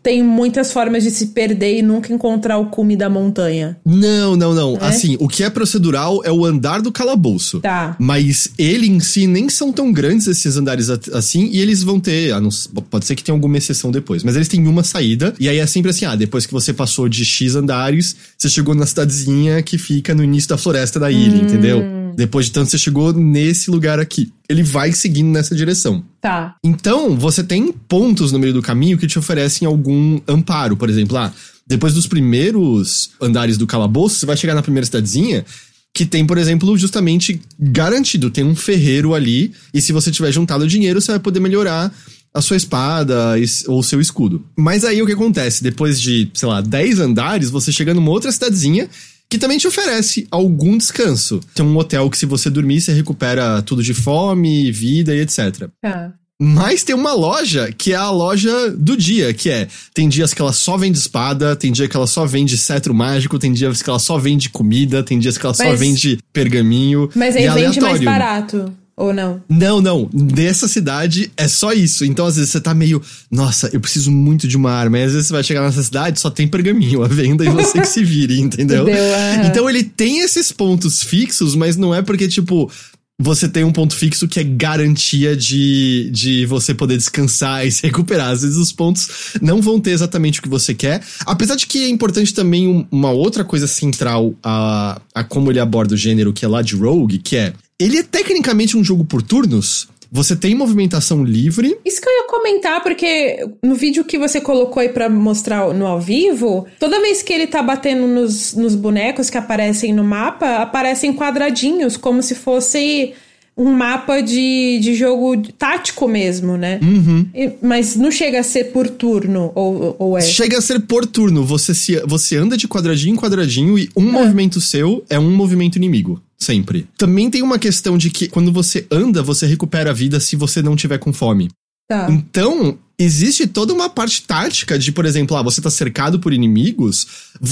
[SPEAKER 2] tem muitas formas de se perder e nunca encontrar o cume da montanha?
[SPEAKER 1] Não, não, não. É? Assim, o que é procedural é o andar do calabouço.
[SPEAKER 2] Tá.
[SPEAKER 1] Mas ele em si nem são tão grandes esses andares assim, e eles vão ter, ah, não, pode ser que tenha alguma exceção depois, mas eles têm uma saída, e aí é sempre assim, ah, depois que você passou de X andares, você chegou na cidadezinha que fica no início da floresta da ilha, hum. entendeu? Depois de tanto, você chegou nesse lugar aqui. Ele vai seguindo nessa direção.
[SPEAKER 2] Tá.
[SPEAKER 1] Então, você tem pontos no meio do caminho que te oferecem algum amparo. Por exemplo, ah, depois dos primeiros andares do calabouço, você vai chegar na primeira cidadezinha que tem, por exemplo, justamente garantido. Tem um ferreiro ali, e se você tiver juntado dinheiro, você vai poder melhorar a sua espada ou o seu escudo. Mas aí o que acontece? Depois de, sei lá, dez andares, você chega numa outra cidadezinha que também te oferece algum descanso. Tem um hotel que, se você dormir, você recupera tudo de fome, vida e etcétera.
[SPEAKER 2] Tá.
[SPEAKER 1] Mas tem uma loja que é a loja do dia, que é... Tem dias que ela só vende espada, tem dia que ela só vende cetro mágico, tem dias que ela só vende comida, tem dias que ela mas, só vende pergaminho.
[SPEAKER 2] Mas aí
[SPEAKER 1] e
[SPEAKER 2] vende mais barato. Ou não?
[SPEAKER 1] Não, não. Nessa cidade é só isso. Então, às vezes, você tá meio... Nossa, eu preciso muito de uma arma. E às vezes você vai chegar nessa cidade, só tem pergaminho à venda e você que se vire, entendeu?
[SPEAKER 2] Entendeu? Ah.
[SPEAKER 1] Então, ele tem esses pontos fixos, mas não é porque, tipo... Você tem um ponto fixo que é garantia de, de você poder descansar e se recuperar. Às vezes os pontos não vão ter exatamente o que você quer. Apesar de que é importante também um, uma outra coisa central a, a como ele aborda o gênero, que é lá de Rogue, que é... Ele é tecnicamente um jogo por turnos. Você tem movimentação livre.
[SPEAKER 2] Isso que eu ia comentar, porque no vídeo que você colocou aí pra mostrar no ao vivo, toda vez que ele tá batendo nos, nos bonecos que aparecem no mapa, aparecem quadradinhos, como se fosse um mapa de, de jogo tático mesmo, né?
[SPEAKER 1] Uhum.
[SPEAKER 2] E, mas não chega a ser por turno, ou, ou é?
[SPEAKER 1] Chega a ser por turno. Você, se, você anda de quadradinho em quadradinho e um ah. movimento seu é um movimento inimigo. Sempre. Também tem uma questão de que quando você anda, você recupera a vida se você não tiver com fome.
[SPEAKER 2] Tá.
[SPEAKER 1] Então, existe toda uma parte tática de, por exemplo, ah, você tá cercado por inimigos,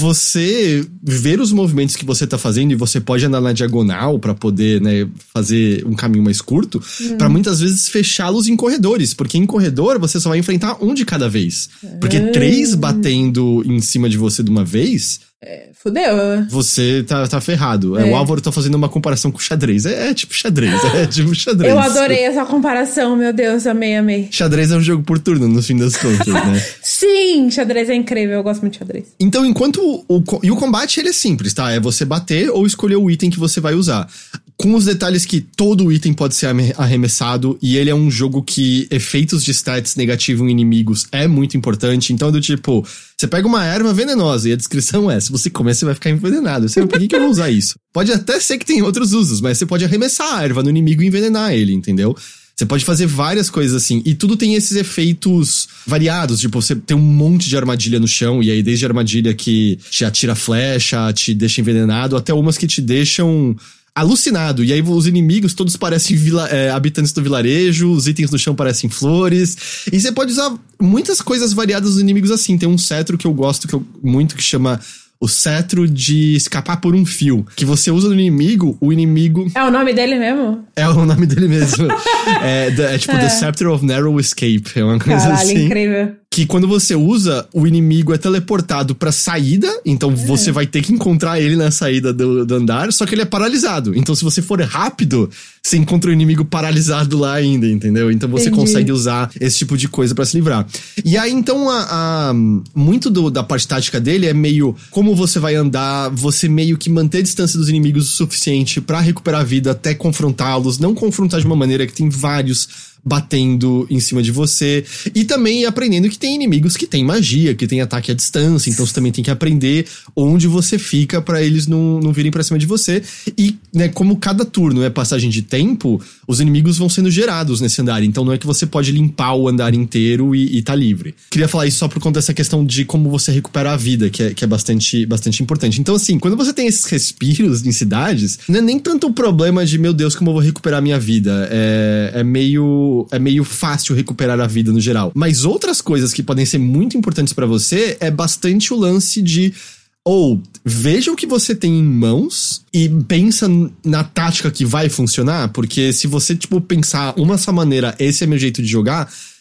[SPEAKER 1] você ver os movimentos que você tá fazendo, e você pode andar na diagonal pra poder, né, fazer um caminho mais curto, hum. pra muitas vezes fechá-los em corredores, porque em corredor você só vai enfrentar um de cada vez. Porque hum. três batendo em cima de você de uma vez...
[SPEAKER 2] É, fudeu.
[SPEAKER 1] Você tá, tá ferrado.
[SPEAKER 2] É.
[SPEAKER 1] O Álvaro tá fazendo uma comparação com xadrez. É, é tipo xadrez, é tipo xadrez.
[SPEAKER 2] Eu adorei essa comparação, meu Deus, amei, amei.
[SPEAKER 1] Xadrez é um jogo por turno, no fim das contas, né?
[SPEAKER 2] Sim, xadrez é incrível, eu gosto muito de xadrez.
[SPEAKER 1] Então, enquanto o, o, e o combate, ele é simples, tá? É você bater ou escolher o item que você vai usar. Com os detalhes que todo item pode ser arremessado, e ele é um jogo que efeitos de stats negativos em inimigos é muito importante. Então, do tipo, você pega uma erva venenosa e a descrição é: se você comer, você vai ficar envenenado. Você, por que, que eu vou usar isso? Pode até ser que tem outros usos, mas você pode arremessar a erva no inimigo e envenenar ele, entendeu? Você pode fazer várias coisas assim. E tudo tem esses efeitos variados. Tipo, você tem um monte de armadilha no chão. E aí, desde armadilha que te atira flecha, te deixa envenenado, até umas que te deixam alucinado. E aí os inimigos todos parecem vila, é, habitantes do vilarejo, os itens no chão parecem flores. E você pode usar muitas coisas variadas dos inimigos assim. Tem um cetro que eu gosto que eu, muito, que chama o cetro de escapar por um fio. Que você usa no inimigo, o inimigo...
[SPEAKER 2] É o nome dele mesmo?
[SPEAKER 1] É o nome dele mesmo. é, é tipo é. The Scepter of Narrow Escape. É uma coisa
[SPEAKER 2] Caralho,
[SPEAKER 1] assim.
[SPEAKER 2] Incrível.
[SPEAKER 1] Que quando você usa, o inimigo é teleportado pra saída, então é. você vai ter que encontrar ele na saída do, do andar, só que ele é paralisado. Então se você for rápido, você encontra o inimigo paralisado lá ainda, entendeu? Então você Entendi. consegue usar esse tipo de coisa pra se livrar. E aí então, a, a, muito do, da parte tática dele é meio como você vai andar, você meio que manter a distância dos inimigos o suficiente pra recuperar a vida até confrontá-los, não confrontar de uma maneira que tem vários batendo em cima de você, e também aprendendo que tem inimigos que tem magia, que tem ataque à distância, então você também tem que aprender onde você fica pra eles não, não virem pra cima de você. E, né, como cada turno é passagem de tempo, os inimigos vão sendo gerados nesse andar, então não é que você pode limpar o andar inteiro e, e tá livre. Queria falar isso só por conta dessa questão de como você recupera a vida, que é, que é bastante, bastante importante. Então, assim, quando você tem esses respiros em cidades, não é nem tanto o problema de, meu Deus, como eu vou recuperar a minha vida, é, é meio é meio fácil recuperar a vida no geral. Mas outras coisas que podem ser muito importantes pra você é bastante o lance de ou veja o que você tem em mãos e pensa na tática que vai funcionar, porque se você, tipo, pensar uma só maneira, esse é meu jeito de jogar,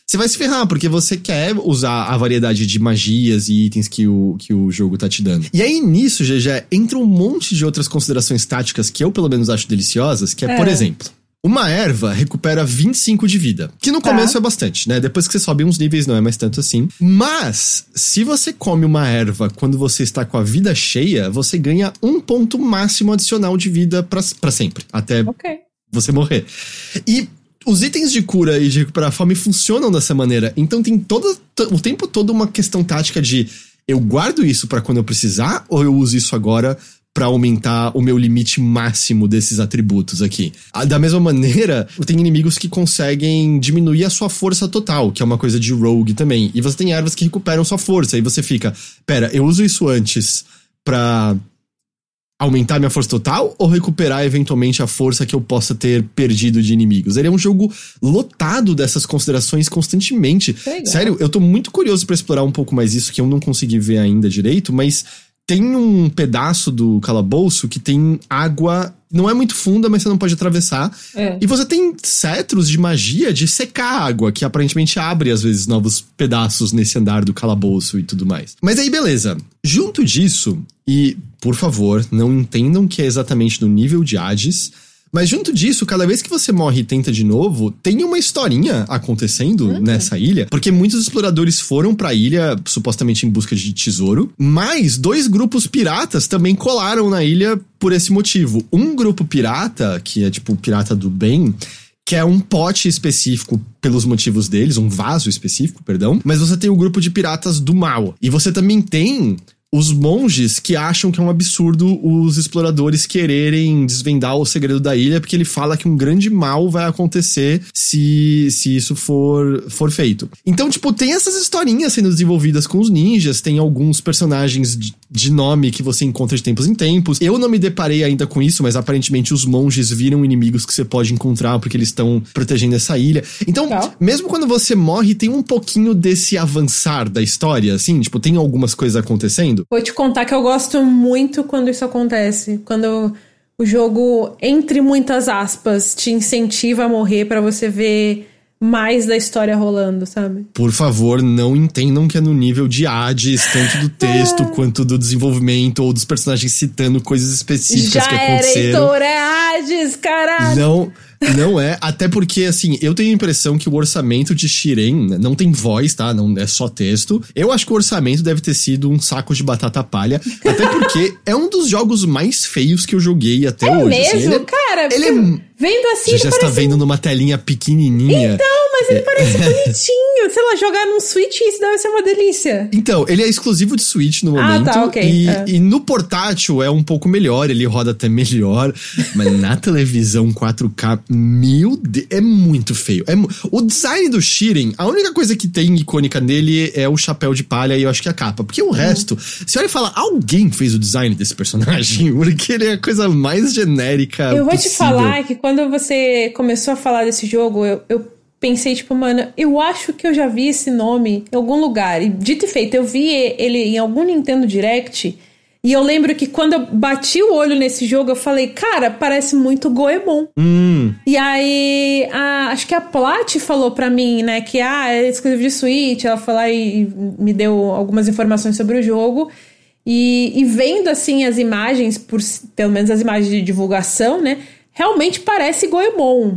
[SPEAKER 1] você vai se ferrar, porque você quer usar a variedade de magias e itens que o, que o jogo tá te dando. E aí, nisso, G G, entra um monte de outras considerações táticas que eu, pelo menos, acho deliciosas, que é, é. por exemplo, uma erva recupera vinte e cinco de vida, que no começo tá. é bastante, né? Depois que você sobe uns níveis não é mais tanto assim. Mas, se você come uma erva quando você está com a vida cheia, você ganha um ponto máximo adicional de vida pra, pra sempre, até okay. você morrer. E os itens de cura e de recuperar a fome funcionam dessa maneira, então tem todo, o tempo todo uma questão tática de eu guardo isso pra quando eu precisar ou eu uso isso agora pra aumentar o meu limite máximo desses atributos aqui. Da mesma maneira, tem inimigos que conseguem diminuir a sua força total, que é uma coisa de rogue também. E você tem ervas que recuperam sua força, e você fica, pera, eu uso isso antes pra aumentar minha força total ou recuperar eventualmente a força que eu possa ter perdido de inimigos? Ele é um jogo lotado dessas considerações constantemente. Sério, eu tô muito curioso pra explorar um pouco mais isso, que eu não consegui ver ainda direito, mas tem um pedaço do calabouço que tem água, não é muito funda, mas você não pode atravessar. É. E você tem cetros de magia de secar a água, que aparentemente abre, às vezes, novos pedaços nesse andar do calabouço e tudo mais. Mas aí, beleza. Junto disso, e, por favor, não entendam que é exatamente no nível de Hades, mas junto disso, cada vez que você morre e tenta de novo, tem uma historinha acontecendo uhum. nessa ilha, porque muitos exploradores foram pra ilha, supostamente em busca de tesouro, mas dois grupos piratas também colaram na ilha por esse motivo. Um grupo pirata, que é tipo o pirata do bem, que é um pote específico pelos motivos deles, um vaso específico, perdão, mas você tem o grupo de piratas do mal. E você também tem os monges que acham que é um absurdo os exploradores quererem desvendar o segredo da ilha, porque ele fala que um grande mal vai acontecer se, se isso for, for feito. Então, tipo, tem essas historinhas sendo desenvolvidas com os ninjas, tem alguns personagens de, de nome que você encontra de tempos em tempos. Eu não me deparei ainda com isso, mas aparentemente os monges viram inimigos que você pode encontrar porque eles estão protegendo essa ilha. Então, não. mesmo quando você morre, tem um pouquinho desse avançar da história, assim, tipo, tem algumas coisas acontecendo.
[SPEAKER 2] Vou te contar que eu gosto muito quando isso acontece. Quando o jogo, entre muitas aspas, te incentiva a morrer pra você ver mais da história rolando, sabe?
[SPEAKER 1] Por favor, não entendam que é no nível de Hades, tanto do texto ah. quanto do desenvolvimento ou dos personagens citando coisas específicas
[SPEAKER 2] Já
[SPEAKER 1] que aconteceram.
[SPEAKER 2] Já era, Heitor, é Hades, caralho!
[SPEAKER 1] Não... Não é, até porque, assim, eu tenho a impressão que o orçamento de Shiren não tem voz, tá? Não é só texto. Eu acho que o orçamento deve ter sido um saco de batata palha, até porque é um dos jogos mais feios que eu joguei até
[SPEAKER 2] é
[SPEAKER 1] hoje.
[SPEAKER 2] Mesmo?
[SPEAKER 1] Assim, ele é,
[SPEAKER 2] cara,
[SPEAKER 1] ele é,
[SPEAKER 2] vendo assim,
[SPEAKER 1] você já está
[SPEAKER 2] parece...
[SPEAKER 1] vendo numa telinha pequenininha.
[SPEAKER 2] Então, mas ele parece bonitinho. Sei lá, jogar num Switch, isso deve ser uma delícia.
[SPEAKER 1] Então, ele é exclusivo de Switch no momento.
[SPEAKER 2] Ah, tá, ok.
[SPEAKER 1] E,
[SPEAKER 2] é.
[SPEAKER 1] e no portátil é um pouco melhor, ele roda até melhor. Mas na televisão quatro K, meu Deus, é muito feio. É, o design do Shiren, a única coisa que tem icônica nele é o chapéu de palha e eu acho que a capa. Porque o resto, uhum. você olha e fala, alguém fez o design desse personagem? Porque ele é a coisa mais genérica
[SPEAKER 2] Eu vou
[SPEAKER 1] possível.
[SPEAKER 2] te falar que quando você começou a falar desse jogo, eu... eu... pensei, tipo, mano, eu acho que eu já vi esse nome em algum lugar. E dito e feito, eu vi ele em algum Nintendo Direct. E eu lembro que quando eu bati o olho nesse jogo, eu falei, cara, parece muito Goemon.
[SPEAKER 1] Hum.
[SPEAKER 2] E aí, a, acho que a Plat falou pra mim, né, que ah, é exclusivo de Switch. Ela foi lá e, e me deu algumas informações sobre o jogo. E, e vendo, assim, as imagens, por, pelo menos as imagens de divulgação, né, realmente parece Goemon.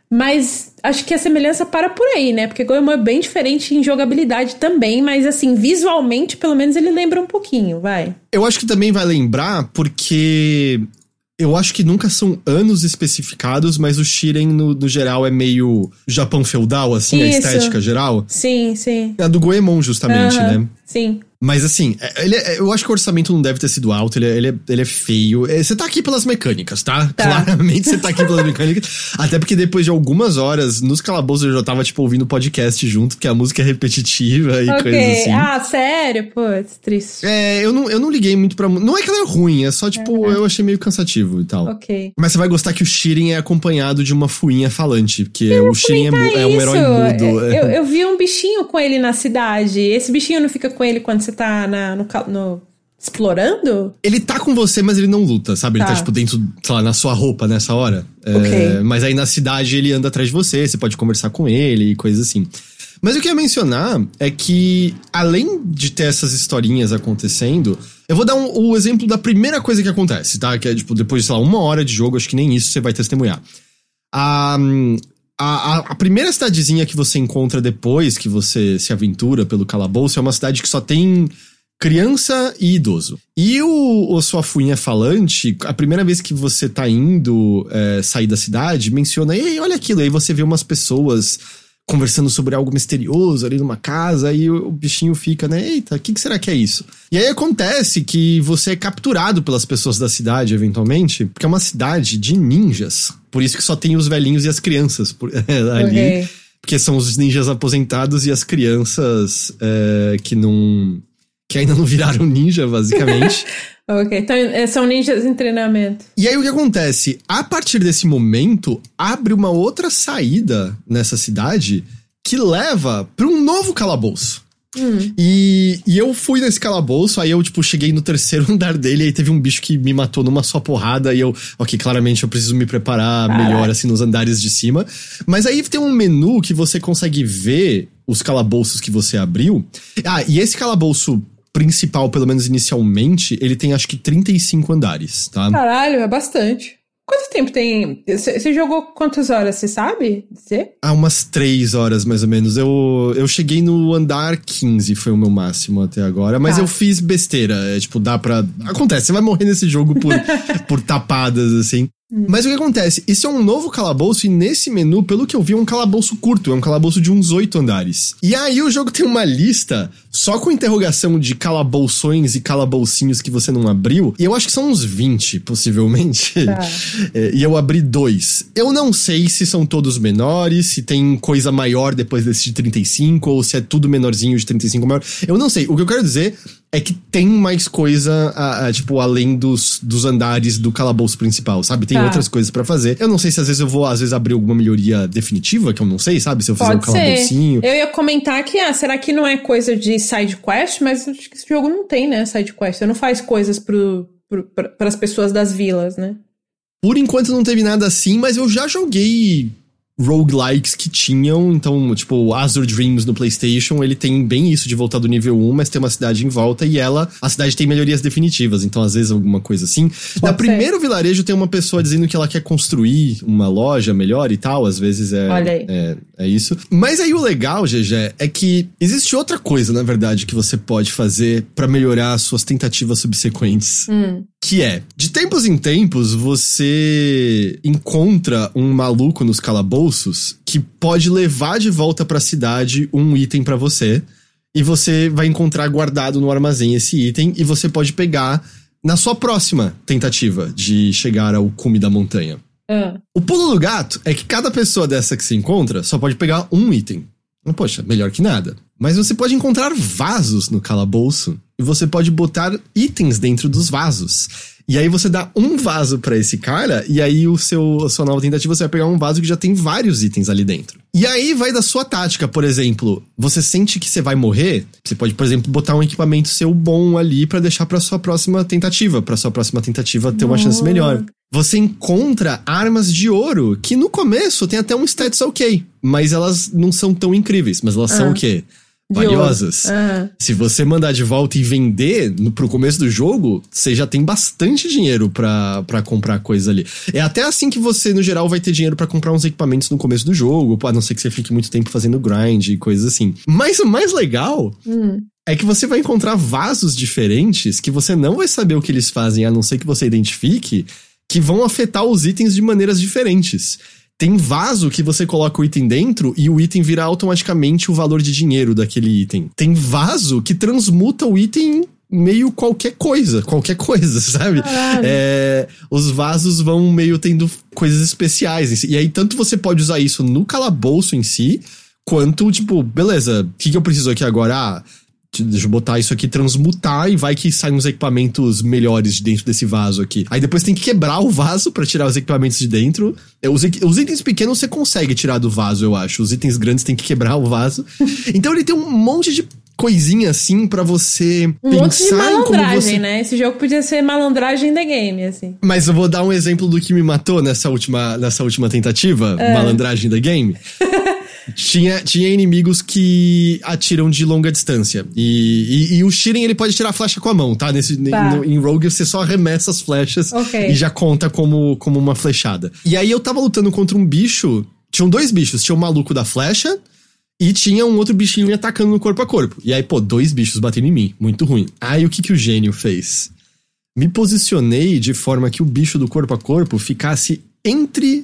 [SPEAKER 2] Mas acho que a semelhança para por aí, né? Porque Goemon é bem diferente em jogabilidade também, mas assim, visualmente, pelo menos ele lembra um pouquinho, vai.
[SPEAKER 1] Eu acho que também vai lembrar porque eu acho que nunca são anos especificados, mas o Shiren, no, no geral, é meio Japão feudal, assim, Isso. a estética geral.
[SPEAKER 2] Sim, sim.
[SPEAKER 1] É a do Goemon, justamente,
[SPEAKER 2] uhum,
[SPEAKER 1] né?
[SPEAKER 2] Sim.
[SPEAKER 1] Mas assim, ele é, eu acho que o orçamento não deve ter sido alto, ele é, ele é, ele é feio. Você tá aqui pelas mecânicas, tá? tá. Claramente você tá aqui pelas mecânicas. Até porque depois de algumas horas, nos calabouços eu já tava, tipo, ouvindo podcast junto, porque a música é repetitiva e
[SPEAKER 2] okay.
[SPEAKER 1] coisas assim.
[SPEAKER 2] Ah, sério? Putz, triste.
[SPEAKER 1] É, eu não, eu não liguei muito pra... Não é que ela é ruim, é só, tipo, uhum. eu achei meio cansativo e tal.
[SPEAKER 2] Ok.
[SPEAKER 1] Mas você vai gostar que o Shiren é acompanhado de uma fuinha falante, porque o Shiren é, é um herói mudo.
[SPEAKER 2] Eu, eu vi um bichinho com ele na cidade. Esse bichinho não fica com ele quando você tá na, no, no, explorando?
[SPEAKER 1] Ele tá com você, mas ele não luta, sabe? Tá. Ele tá, tipo, dentro, sei lá, na sua roupa nessa hora.
[SPEAKER 2] Okay.
[SPEAKER 1] É, mas aí na cidade ele anda atrás de você, você pode conversar com ele e coisas assim. Mas o que eu ia mencionar é que, além de ter essas historinhas acontecendo, eu vou dar um, o exemplo da primeira coisa que acontece, tá? Que é, tipo, depois de, sei lá, uma hora de jogo, acho que nem isso você vai testemunhar. A, a, a primeira cidadezinha que você encontra depois que você se aventura pelo calabouço é uma cidade que só tem criança e idoso. E o, o sua fuinha falante, a primeira vez que você tá indo é, sair da cidade, menciona, ei, olha aquilo, aí você vê umas pessoas conversando sobre algo misterioso ali numa casa, e o, o bichinho fica, né, eita, o que, que será que é isso? E aí acontece que você é capturado pelas pessoas da cidade, eventualmente, porque é uma cidade de ninjas, por isso que só tem os velhinhos e as crianças por, é, ali, okay. Porque são os ninjas aposentados e as crianças é, que não... que ainda não viraram ninja, basicamente.
[SPEAKER 2] Ok, então são ninjas em treinamento.
[SPEAKER 1] E aí o que acontece? A partir desse momento, abre uma outra saída nessa cidade que leva para um novo calabouço. Hum. E, e eu fui nesse calabouço, aí eu, tipo, cheguei no terceiro andar dele, aí teve um bicho que me matou numa só porrada, e eu, ok, claramente eu preciso me preparar Caraca. melhor, assim, nos andares de cima. Mas aí tem um menu que você consegue ver os calabouços que você abriu. Ah, e esse calabouço principal, pelo menos inicialmente, ele tem acho que trinta e cinco andares, tá?
[SPEAKER 2] Caralho, é bastante. Quanto tempo tem? Você jogou quantas horas, você sabe dizer?
[SPEAKER 1] Ah, umas três horas, mais ou menos. Eu, eu cheguei no andar quinze, foi o meu máximo até agora. Mas tá. eu fiz besteira, é, tipo, dá pra... Acontece, você vai morrer nesse jogo por, por tapadas, assim. Hum. Mas o que acontece? Isso é um novo calabouço e nesse menu, pelo que eu vi, é um calabouço curto. É um calabouço de uns oito andares. E aí o jogo tem uma lista só com interrogação de calabouções e calaboucinhos que você não abriu. E eu acho que são uns vinte, possivelmente. Ah. É, e eu abri dois. Eu não sei se são todos menores, se tem coisa maior depois desse de trinta e cinco, ou se é tudo menorzinho de trinta e cinco maior. Eu não sei. O que eu quero dizer é que tem mais coisa, a, a, tipo, além dos, dos andares do calabouço principal, sabe? Tem tá. outras coisas pra fazer. Eu não sei se às vezes eu vou, às vezes, abrir alguma melhoria definitiva, que eu não sei, sabe? Se eu fizer um calaboucinho.
[SPEAKER 2] Eu ia comentar que, ah, será que não é coisa de side quest? Mas acho que esse jogo não tem, né, side quest. Você não faz coisas pro, pro, pras pessoas das vilas, né?
[SPEAKER 1] Por enquanto não teve nada assim, mas eu já joguei roguelikes que tinham, então, tipo, o Azure Dreams no PlayStation, ele tem bem isso de voltar do nível um, mas tem uma cidade em volta e ela, a cidade tem melhorias definitivas, então às vezes alguma coisa assim. Pode Na ser. primeiro vilarejo tem uma pessoa dizendo que ela quer construir uma loja melhor e tal, às vezes é,
[SPEAKER 2] Olha aí.
[SPEAKER 1] é, é isso. Mas aí o legal, G G, é que existe outra coisa, na verdade, que você pode fazer pra melhorar as suas tentativas subsequentes.
[SPEAKER 2] Hum.
[SPEAKER 1] Que é, de tempos em tempos, você encontra um maluco nos calabouços que pode levar de volta pra cidade um item pra você. E você vai encontrar guardado no armazém esse item e você pode pegar na sua próxima tentativa de chegar ao cume da montanha.
[SPEAKER 2] Uh.
[SPEAKER 1] O pulo do gato é que cada pessoa dessa que se encontra só pode pegar um item. Poxa, melhor que nada. Mas você pode encontrar vasos no calabouço e você pode botar itens dentro dos vasos. E aí você dá um vaso pra esse cara e aí o seu, a sua nova tentativa você vai pegar um vaso que já tem vários itens ali dentro. E aí vai da sua tática, por exemplo, você sente que você vai morrer, você pode, por exemplo, botar um equipamento seu bom ali pra deixar pra sua próxima tentativa, pra sua próxima tentativa ter uma chance melhor. Você encontra armas de ouro que no começo tem até um stats ok, mas elas não são tão incríveis, mas elas ah. são o quê? Valiosas. Uhum. Se você mandar de volta e vender no, pro começo do jogo, você já tem bastante dinheiro pra, pra comprar coisa ali. É até assim que você, no geral, vai ter dinheiro pra comprar uns equipamentos no começo do jogo, a não ser que você fique muito tempo fazendo grind e coisas assim. Mas o mais legal
[SPEAKER 2] hum.
[SPEAKER 1] é que você vai encontrar vasos diferentes que você não vai saber o que eles fazem, a não ser que você identifique, que vão afetar os itens de maneiras diferentes. Tem vaso que você coloca o item dentro e o item vira automaticamente o valor de dinheiro daquele item. Tem vaso que transmuta o item meio qualquer coisa, qualquer coisa, sabe? É, os vasos vão meio tendo coisas especiais. E aí tanto você pode usar isso no calabouço em si, quanto, tipo, beleza, o que, que eu preciso aqui agora? Ah, deixa eu botar isso aqui, transmutar, e vai que saem uns equipamentos melhores de dentro desse vaso aqui. Aí depois tem que quebrar o vaso pra tirar os equipamentos de dentro. Os, os itens pequenos você consegue tirar do vaso, eu acho. Os itens grandes tem que quebrar o vaso. Então ele tem um monte de coisinha assim pra você
[SPEAKER 2] um
[SPEAKER 1] pensar
[SPEAKER 2] monte de malandragem,
[SPEAKER 1] você...
[SPEAKER 2] né? Esse jogo podia ser malandragem the game, assim.
[SPEAKER 1] Mas eu vou dar um exemplo do que me matou nessa última, nessa última tentativa, é. malandragem the game. Tinha, tinha inimigos que atiram de longa distância. E, e, e o Shiren, ele pode tirar a flecha com a mão, tá? Nesse, tá. No, em Rogue, você só arremessa as flechas okay. e já conta como, como uma flechada. E aí eu tava lutando contra um bicho... Tinham dois bichos. Tinha o maluco da flecha e tinha um outro bichinho me atacando no corpo a corpo. E aí, pô, dois bichos batendo em mim. Muito ruim. Aí, o que que o gênio fez? Me posicionei de forma que o bicho do corpo a corpo ficasse entre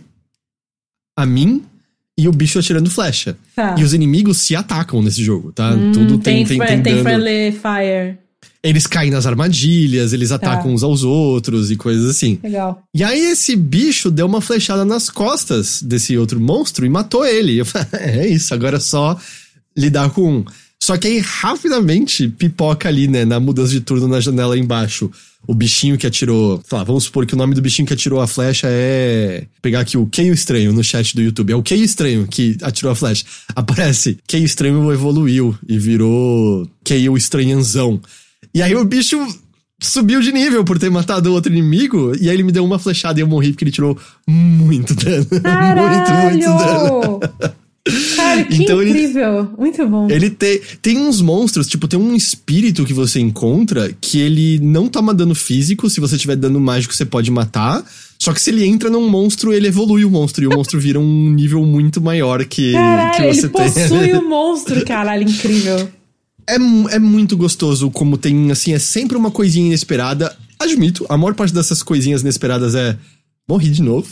[SPEAKER 1] a mim... E o bicho atirando flecha. Tá. E os inimigos se atacam nesse jogo, tá?
[SPEAKER 2] Hum,
[SPEAKER 1] Tudo tem, tem, tem, tem,
[SPEAKER 2] tem friendly fire.
[SPEAKER 1] Eles caem nas armadilhas, eles atacam tá. uns aos outros e coisas assim.
[SPEAKER 2] Legal.
[SPEAKER 1] E aí esse bicho deu uma flechada nas costas desse outro monstro e matou ele. Eu falei, é isso, agora é só lidar com um. Só que aí rapidamente pipoca ali, né, na mudança de turno na janela embaixo. O bichinho que atirou... Sei lá, vamos supor que o nome do bichinho que atirou a flecha é... Pegar aqui o Keio Estranho no chat do YouTube. É o Keio Estranho que atirou a flecha. Aparece, Keio Estranho evoluiu e virou Keio Estranhanzão. E aí o bicho subiu de nível por ter matado o outro inimigo. E aí ele me deu uma flechada e eu morri porque ele tirou muito dano.
[SPEAKER 2] Caralho!
[SPEAKER 1] Muito, muito dano.
[SPEAKER 2] Cara, que então incrível. Ele, muito bom.
[SPEAKER 1] Ele tem, tem uns monstros, tipo, tem um espírito que você encontra que ele não toma dano físico. Se você tiver dano mágico, você pode matar. Só que se ele entra num monstro, ele evolui o monstro. E o monstro vira um nível muito maior que,
[SPEAKER 2] caralho,
[SPEAKER 1] que você
[SPEAKER 2] ele
[SPEAKER 1] tem.
[SPEAKER 2] Ele possui o monstro, caralho, incrível.
[SPEAKER 1] É, é muito gostoso como tem, assim, é sempre uma coisinha inesperada. Admito, a maior parte dessas coisinhas inesperadas é... Morri de novo.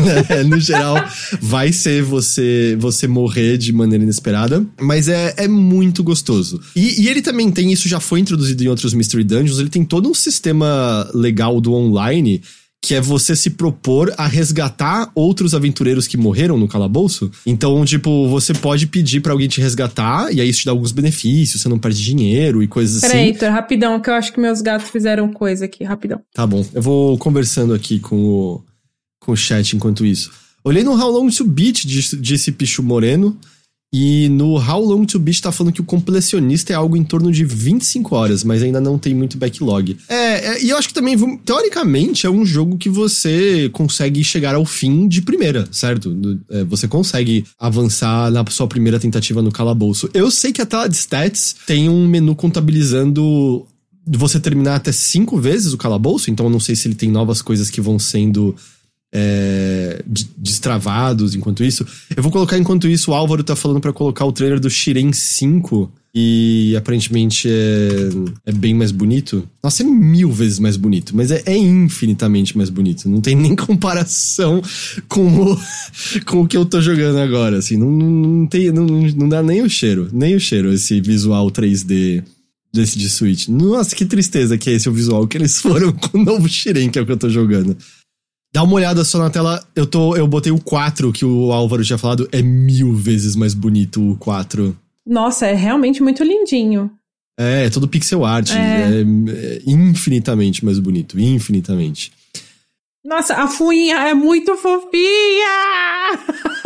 [SPEAKER 1] No geral, vai ser você você morrer de maneira inesperada. Mas é, é muito gostoso. E, e ele também tem, isso já foi introduzido em outros Mystery Dungeons, ele tem todo um sistema legal do online, que é você se propor a resgatar outros aventureiros que morreram no calabouço. Então, tipo, você pode pedir pra alguém te resgatar, e aí isso te dá alguns benefícios, você não perde dinheiro e coisas assim.
[SPEAKER 2] Peraí, Heitor, rapidão, que eu acho que meus gatos fizeram coisa aqui, rapidão.
[SPEAKER 1] Tá bom, eu vou conversando aqui com o... com o chat enquanto isso. Olhei no How Long to Beat, disse Pichu Moreno, e no How Long to Beat tá falando que o completionista é algo em torno de vinte e cinco horas, mas ainda não tem muito backlog. É, é, e eu acho que também, teoricamente, é um jogo que você consegue chegar ao fim de primeira, certo? É, você consegue avançar na sua primeira tentativa no calabouço. Eu sei que a tela de stats tem um menu contabilizando você terminar até cinco vezes o calabouço, então eu não sei se ele tem novas coisas que vão sendo... É, destravados enquanto isso. Eu vou colocar enquanto isso, o Álvaro tá falando pra colocar o trailer do Shiren cinco e aparentemente é, é bem mais bonito. Nossa, é mil vezes mais bonito, mas é, é infinitamente mais bonito. Não tem nem comparação com o, com o que eu tô jogando agora, assim. Não, não, não, tem, não, não dá nem o cheiro, nem o cheiro esse visual três D desse de Switch. Nossa, que tristeza que é esse o visual que eles foram com o novo Shiren, que é o que eu tô jogando. Dá uma olhada só na tela, eu, tô, eu botei o quatro, que o Álvaro tinha falado, é mil vezes mais bonito o quatro.
[SPEAKER 2] Nossa, é realmente muito lindinho.
[SPEAKER 1] É, é todo pixel art, é. É, é infinitamente mais bonito, infinitamente.
[SPEAKER 2] Nossa, a fuinha é muito fofinha!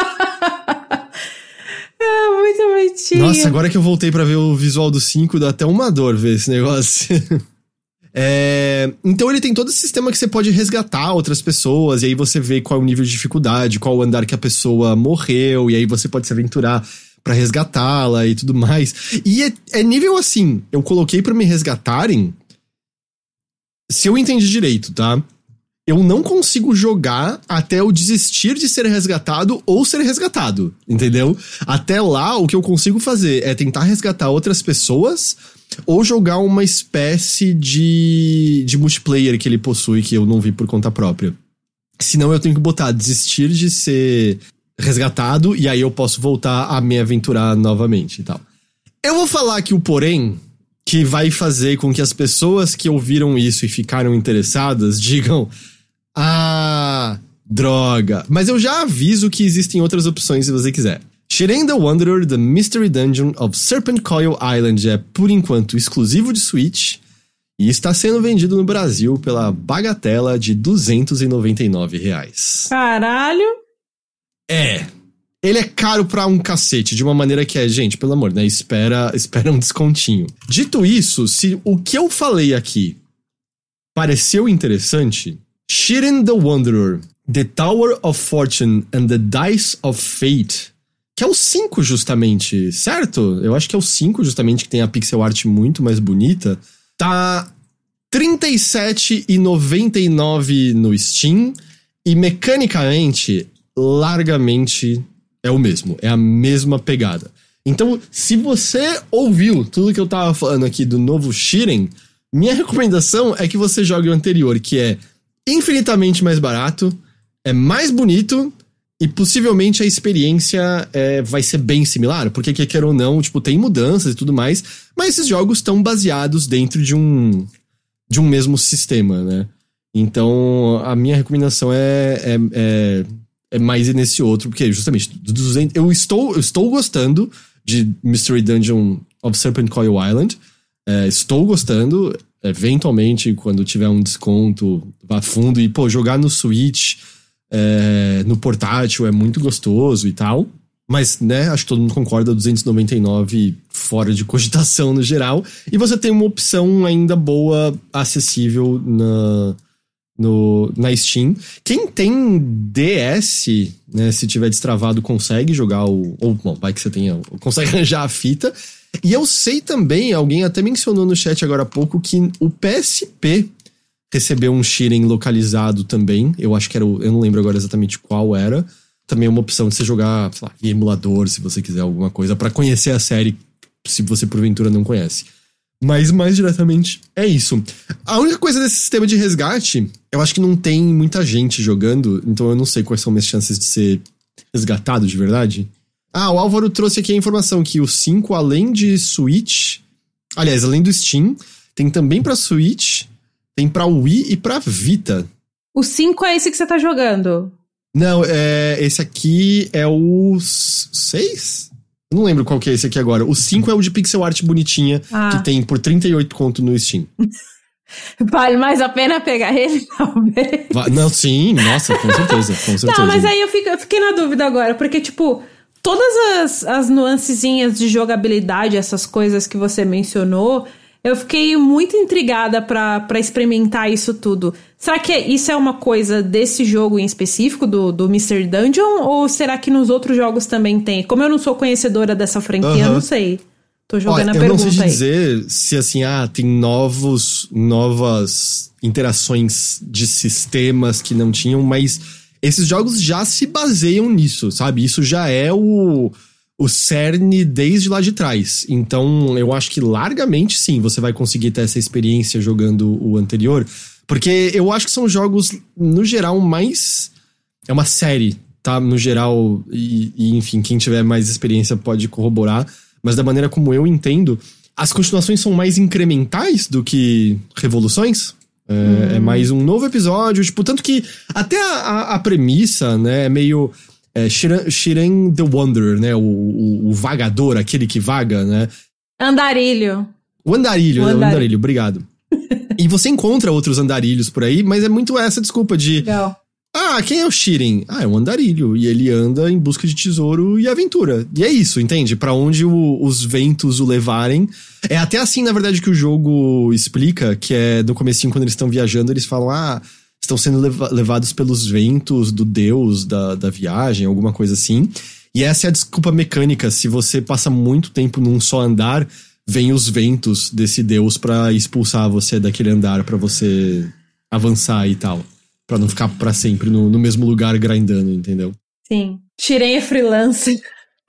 [SPEAKER 2] É muito bonitinho.
[SPEAKER 1] Nossa, agora que eu voltei pra ver o visual do cinco, dá até uma dor ver esse negócio. É, então ele tem todo esse sistema que você pode resgatar outras pessoas, e aí você vê qual é o nível de dificuldade, qual o andar que a pessoa morreu, e aí você pode se aventurar pra resgatá-la e tudo mais. E é, é nível assim, eu coloquei pra me resgatarem, se eu entendi direito, tá? Eu não consigo jogar até eu desistir de ser resgatado ou ser resgatado, entendeu? Até lá, o que eu consigo fazer é tentar resgatar outras pessoas ou jogar uma espécie de, de multiplayer que ele possui, que eu não vi por conta própria. Senão eu tenho que botar desistir de ser resgatado, e aí eu posso voltar a me aventurar novamente e tal. Eu vou falar aqui o porém, que vai fazer com que as pessoas que ouviram isso e ficaram interessadas digam: ah, droga. Mas eu já aviso que existem outras opções se você quiser. Shiren the Wanderer, The Mystery Dungeon of Serpent Coil Island é, por enquanto, exclusivo de Switch e está sendo vendido no Brasil pela bagatela de duzentos e noventa e nove reais.
[SPEAKER 2] Caralho!
[SPEAKER 1] É. Ele é caro pra um cacete, de uma maneira que é, gente, pelo amor, né? Espera, espera um descontinho. Dito isso, se o que eu falei aqui pareceu interessante, Shiren the Wanderer, The Tower of Fortune and the Dice of Fate, que é o cinco justamente, certo? Eu acho que é o cinco justamente, que tem a pixel art muito mais bonita. Tá trinta e sete reais e noventa e nove centavos no Steam. E mecanicamente, largamente é o mesmo. É a mesma pegada. Então, se você ouviu tudo que eu tava falando aqui do novo Shiren, minha recomendação é que você jogue o anterior, que é infinitamente mais barato, é mais bonito e possivelmente a experiência é, vai ser bem similar, porque quer queira ou não, tipo, tem mudanças e tudo mais, mas esses jogos estão baseados dentro de um, de um mesmo sistema, né? Então, a minha recomendação é, é, é, é mais ir nesse outro, porque justamente, do duzentos, eu, estou, eu estou gostando de Mystery Dungeon of Serpent Coil Island, é, estou gostando, eventualmente, quando tiver um desconto, vá fundo, e, pô, jogar no Switch, é, no portátil é muito gostoso e tal, mas, né, acho que todo mundo concorda, duzentos e noventa e nove fora de cogitação no geral, e você tem uma opção ainda boa, acessível na... No, na Steam. Quem tem D S, né, se tiver destravado, consegue jogar o... Ou, bom, vai que você tenha... Consegue arranjar a fita. E eu sei também, alguém até mencionou no chat agora há pouco, que o P S P recebeu um Shiren localizado também. Eu acho que era o... Eu não lembro agora exatamente qual era. Também é uma opção de você jogar, sei lá, em emulador, se você quiser alguma coisa, pra conhecer a série, se você porventura não conhece. Mas, mais diretamente, é isso. A única coisa desse sistema de resgate, eu acho que não tem muita gente jogando, então eu não sei quais são as chances de ser resgatado de verdade. Ah, o Álvaro trouxe aqui a informação que o cinco, além de Switch... Aliás, além do Steam, tem também pra Switch, tem pra Wii e pra Vita.
[SPEAKER 2] O cinco é esse que você tá jogando?
[SPEAKER 1] Não, é, esse aqui é o seis? Não lembro qual que é esse aqui agora. O cinco é o de pixel art bonitinha, ah. que tem por trinta e oito conto no Steam.
[SPEAKER 2] Vale mais a pena pegar ele, talvez?
[SPEAKER 1] Não, sim, nossa, com certeza, com certeza.
[SPEAKER 2] Tá, mas aí eu, fico, eu fiquei na dúvida agora, porque, tipo, todas as, as nuancezinhas de jogabilidade, essas coisas que você mencionou, eu fiquei muito intrigada pra, pra experimentar isso tudo. Será que isso é uma coisa desse jogo em específico, do, do Mystery Dungeon? Ou será que nos outros jogos também tem? Como eu não sou conhecedora dessa franquia, uhum. eu não sei. Tô jogando Olha, a pergunta aí. Eu não sei
[SPEAKER 1] dizer se, assim, ah, tem novos, novas interações de sistemas que não tinham, mas esses jogos já se baseiam nisso, sabe? Isso já é o... o cerne desde lá de trás. Então, eu acho que largamente, sim, você vai conseguir ter essa experiência jogando o anterior. Porque eu acho que são jogos, no geral, mais... É uma série, tá? No geral, e, e enfim, quem tiver mais experiência pode corroborar. Mas da maneira como eu entendo, as continuações são mais incrementais do que revoluções. É, hum. é mais um novo episódio. Tipo, tanto que até a, a, a premissa, né, é meio... É, Shiren, Shiren the Wanderer, né? O, o, o vagador, aquele que vaga, né?
[SPEAKER 2] Andarilho.
[SPEAKER 1] O andarilho, o andarilho, o andarilho obrigado. E você encontra outros andarilhos por aí, mas é muito essa desculpa de...
[SPEAKER 2] Legal.
[SPEAKER 1] Ah, quem é o Shiren? Ah, é um andarilho. E ele anda em busca de tesouro e aventura. E é isso, entende? Pra onde o, os ventos o levarem. É até assim, na verdade, que o jogo explica, que é no comecinho, quando eles estão viajando, eles falam, ah... estão sendo leva- levados pelos ventos do deus da, da viagem, alguma coisa assim. E essa é a desculpa mecânica. Se você passa muito tempo num só andar, vem os ventos desse deus pra expulsar você daquele andar, pra você avançar e tal. Pra não ficar pra sempre no, no mesmo lugar grindando, entendeu?
[SPEAKER 2] Sim. Shiren é freelance.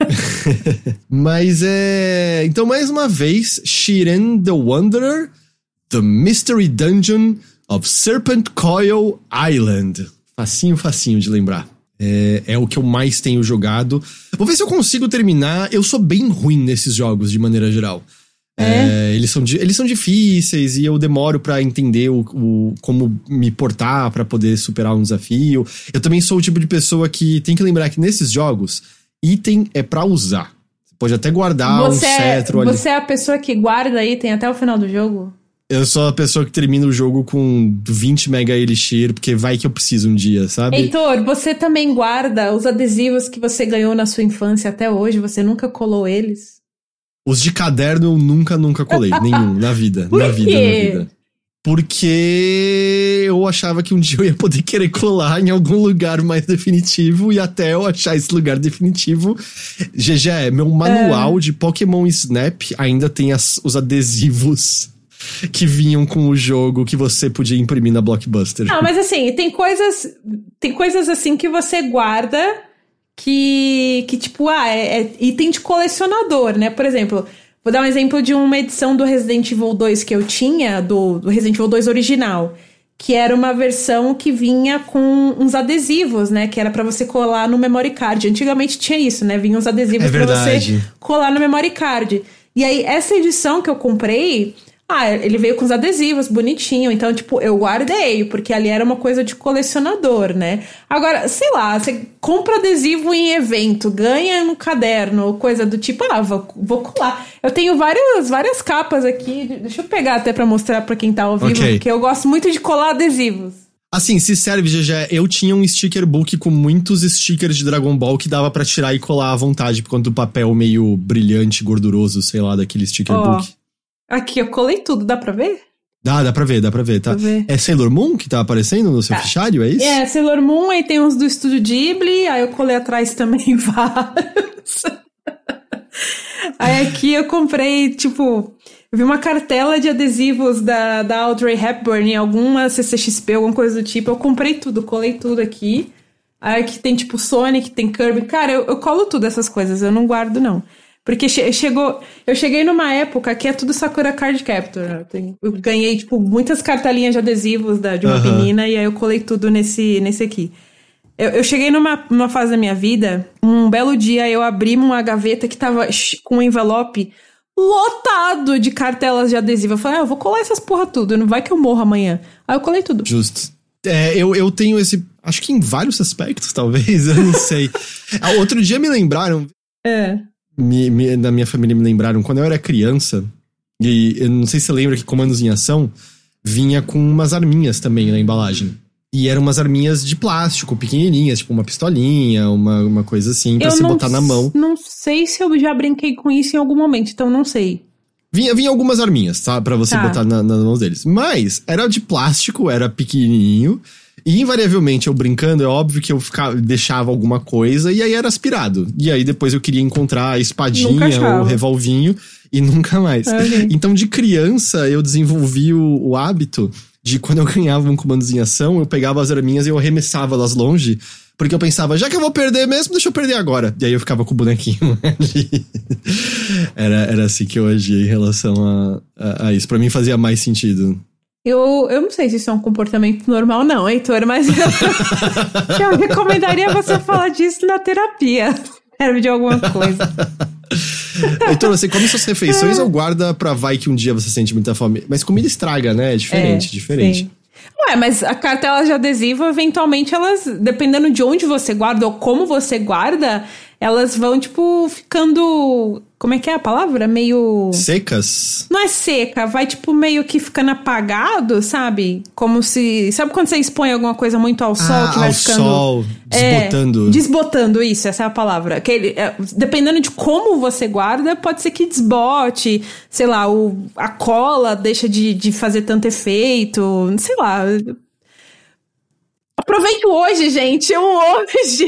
[SPEAKER 1] Mas é... Então, mais uma vez, Shiren the Wanderer, The Mystery Dungeon of Serpent Coil Island. Facinho, facinho de lembrar. É, é o que eu mais tenho jogado. Vou ver se eu consigo terminar. Eu sou bem ruim nesses jogos, de maneira geral. É? É, eles, são, eles são difíceis e eu demoro pra entender o, o, como me portar pra poder superar um desafio. Eu também sou o tipo de pessoa que tem que lembrar que nesses jogos, item é pra usar. Você pode até guardar você um cetro
[SPEAKER 2] é,
[SPEAKER 1] ali.
[SPEAKER 2] Você é a pessoa que guarda item até o final do jogo?
[SPEAKER 1] Eu sou a pessoa que termina o jogo com vinte mega elixir, porque vai que eu preciso um dia, sabe?
[SPEAKER 2] Heitor, você também guarda os adesivos que você ganhou na sua infância até hoje? Você nunca colou eles?
[SPEAKER 1] Os de caderno eu nunca, nunca colei. Nenhum, na vida.
[SPEAKER 2] Por
[SPEAKER 1] na
[SPEAKER 2] quê?
[SPEAKER 1] vida, na vida. porque eu achava que um dia eu ia poder querer colar em algum lugar mais definitivo, e até eu achar esse lugar definitivo. G G, meu manual é. de Pokémon Snap ainda tem as, os adesivos que vinham com o jogo que você podia imprimir na Blockbuster.
[SPEAKER 2] Não, mas assim, tem coisas, tem coisas assim que você guarda que, que tipo, ah, é, é item de colecionador, né? Por exemplo... Vou dar um exemplo de uma edição do Resident Evil dois que eu tinha, do, do Resident Evil dois original, que era uma versão que vinha com uns adesivos, né? Que era pra você colar no memory card. Antigamente tinha isso, né? Vinha uns adesivos
[SPEAKER 1] é
[SPEAKER 2] pra você colar no memory card. E aí, essa edição que eu comprei... Ah, ele veio com os adesivos, bonitinho. Então, tipo, eu guardei, porque ali era uma coisa de colecionador, né? Agora, sei lá, você compra adesivo em evento, ganha no caderno, coisa do tipo, ah, vou, vou colar. Eu tenho várias, várias capas aqui, deixa eu pegar até pra mostrar pra quem tá ao vivo, okay. Porque eu gosto muito de colar adesivos.
[SPEAKER 1] Assim, se serve, G G, eu tinha um sticker book com muitos stickers de Dragon Ball que dava pra tirar e colar à vontade, por conta do papel meio brilhante, gorduroso, sei lá, daquele sticker oh. book.
[SPEAKER 2] Aqui, eu colei tudo, dá pra ver?
[SPEAKER 1] Dá, dá pra ver, dá pra ver, tá? Ver. É Sailor Moon que tá aparecendo no seu tá. fichário, é isso?
[SPEAKER 2] É, Sailor Moon, aí tem uns do Estúdio Ghibli, aí eu colei atrás também vários. Aí aqui eu comprei, tipo, eu vi uma cartela de adesivos da, da Audrey Hepburn em alguma C C X P, alguma coisa do tipo, eu comprei tudo, colei tudo aqui. Aí aqui tem, tipo, Sonic, tem Kirby, cara, eu, eu colo tudo essas coisas, eu não guardo, não. Porque che- chegou, eu cheguei numa época que é tudo Sakura Card Captor. Né? Tem, eu ganhei, tipo, muitas cartelinhas de adesivos da, de uma uhum. menina, e aí eu colei tudo nesse, nesse aqui. Eu, eu cheguei numa, numa fase da minha vida, um belo dia eu abri uma gaveta que tava com um envelope lotado de cartelas de adesivo. Eu falei, ah, eu vou colar essas porra tudo, não vai que eu morro amanhã. Aí eu colei tudo.
[SPEAKER 1] Justo. É, eu, eu tenho esse, acho que em vários aspectos, talvez, eu não sei. Outro dia me lembraram...
[SPEAKER 2] É...
[SPEAKER 1] Me, me, da minha família me lembraram, quando eu era criança, e eu não sei se você lembra que Comandos em Ação vinha com umas arminhas também na embalagem. E eram umas arminhas de plástico, pequenininhas, tipo uma pistolinha, uma, uma coisa assim, pra eu você botar na mão.
[SPEAKER 2] Não sei se eu já brinquei com isso em algum momento, então não sei.
[SPEAKER 1] Vinha, vinha algumas arminhas, tá? Pra você tá. botar na, nas mãos deles. Mas era de plástico, era pequenininho. E invariavelmente eu brincando, é óbvio que eu ficava, deixava alguma coisa e aí era aspirado. E aí depois eu queria encontrar a espadinha ou o revolvinho e nunca mais. Okay. Então de criança eu desenvolvi o, o hábito de quando eu ganhava um Comandos em Ação, eu pegava as arminhas e eu arremessava elas longe. Porque eu pensava, já que eu vou perder mesmo, deixa eu perder agora. E aí eu ficava com o bonequinho ali. Era, era assim que eu agia em relação a, a, a isso. Pra mim fazia mais sentido.
[SPEAKER 2] Eu, eu não sei se isso é um comportamento normal, não, Heitor, mas eu, eu recomendaria você falar disso na terapia. Serve de alguma coisa.
[SPEAKER 1] Heitor, você come suas refeições é. ou guarda pra vai que um dia você sente muita fome? Mas comida estraga, né? É diferente, é, diferente.
[SPEAKER 2] Sim. Ué, mas a cartela de adesivo, eventualmente, elas, dependendo de onde você guarda ou como você guarda, elas vão, tipo, ficando... Como é que é a palavra? Meio...
[SPEAKER 1] Secas?
[SPEAKER 2] Não é seca, vai, tipo, meio que ficando apagado, sabe? Como se... Sabe quando você expõe alguma coisa muito ao sol?
[SPEAKER 1] Ah,
[SPEAKER 2] que vai
[SPEAKER 1] ao
[SPEAKER 2] ficando...
[SPEAKER 1] sol, desbotando.
[SPEAKER 2] É, desbotando, isso, essa é a palavra. Que ele, é, dependendo de como você guarda, pode ser que desbote, sei lá, o, a cola deixa de, de fazer tanto efeito, sei lá... Aproveite hoje, gente, o hoje...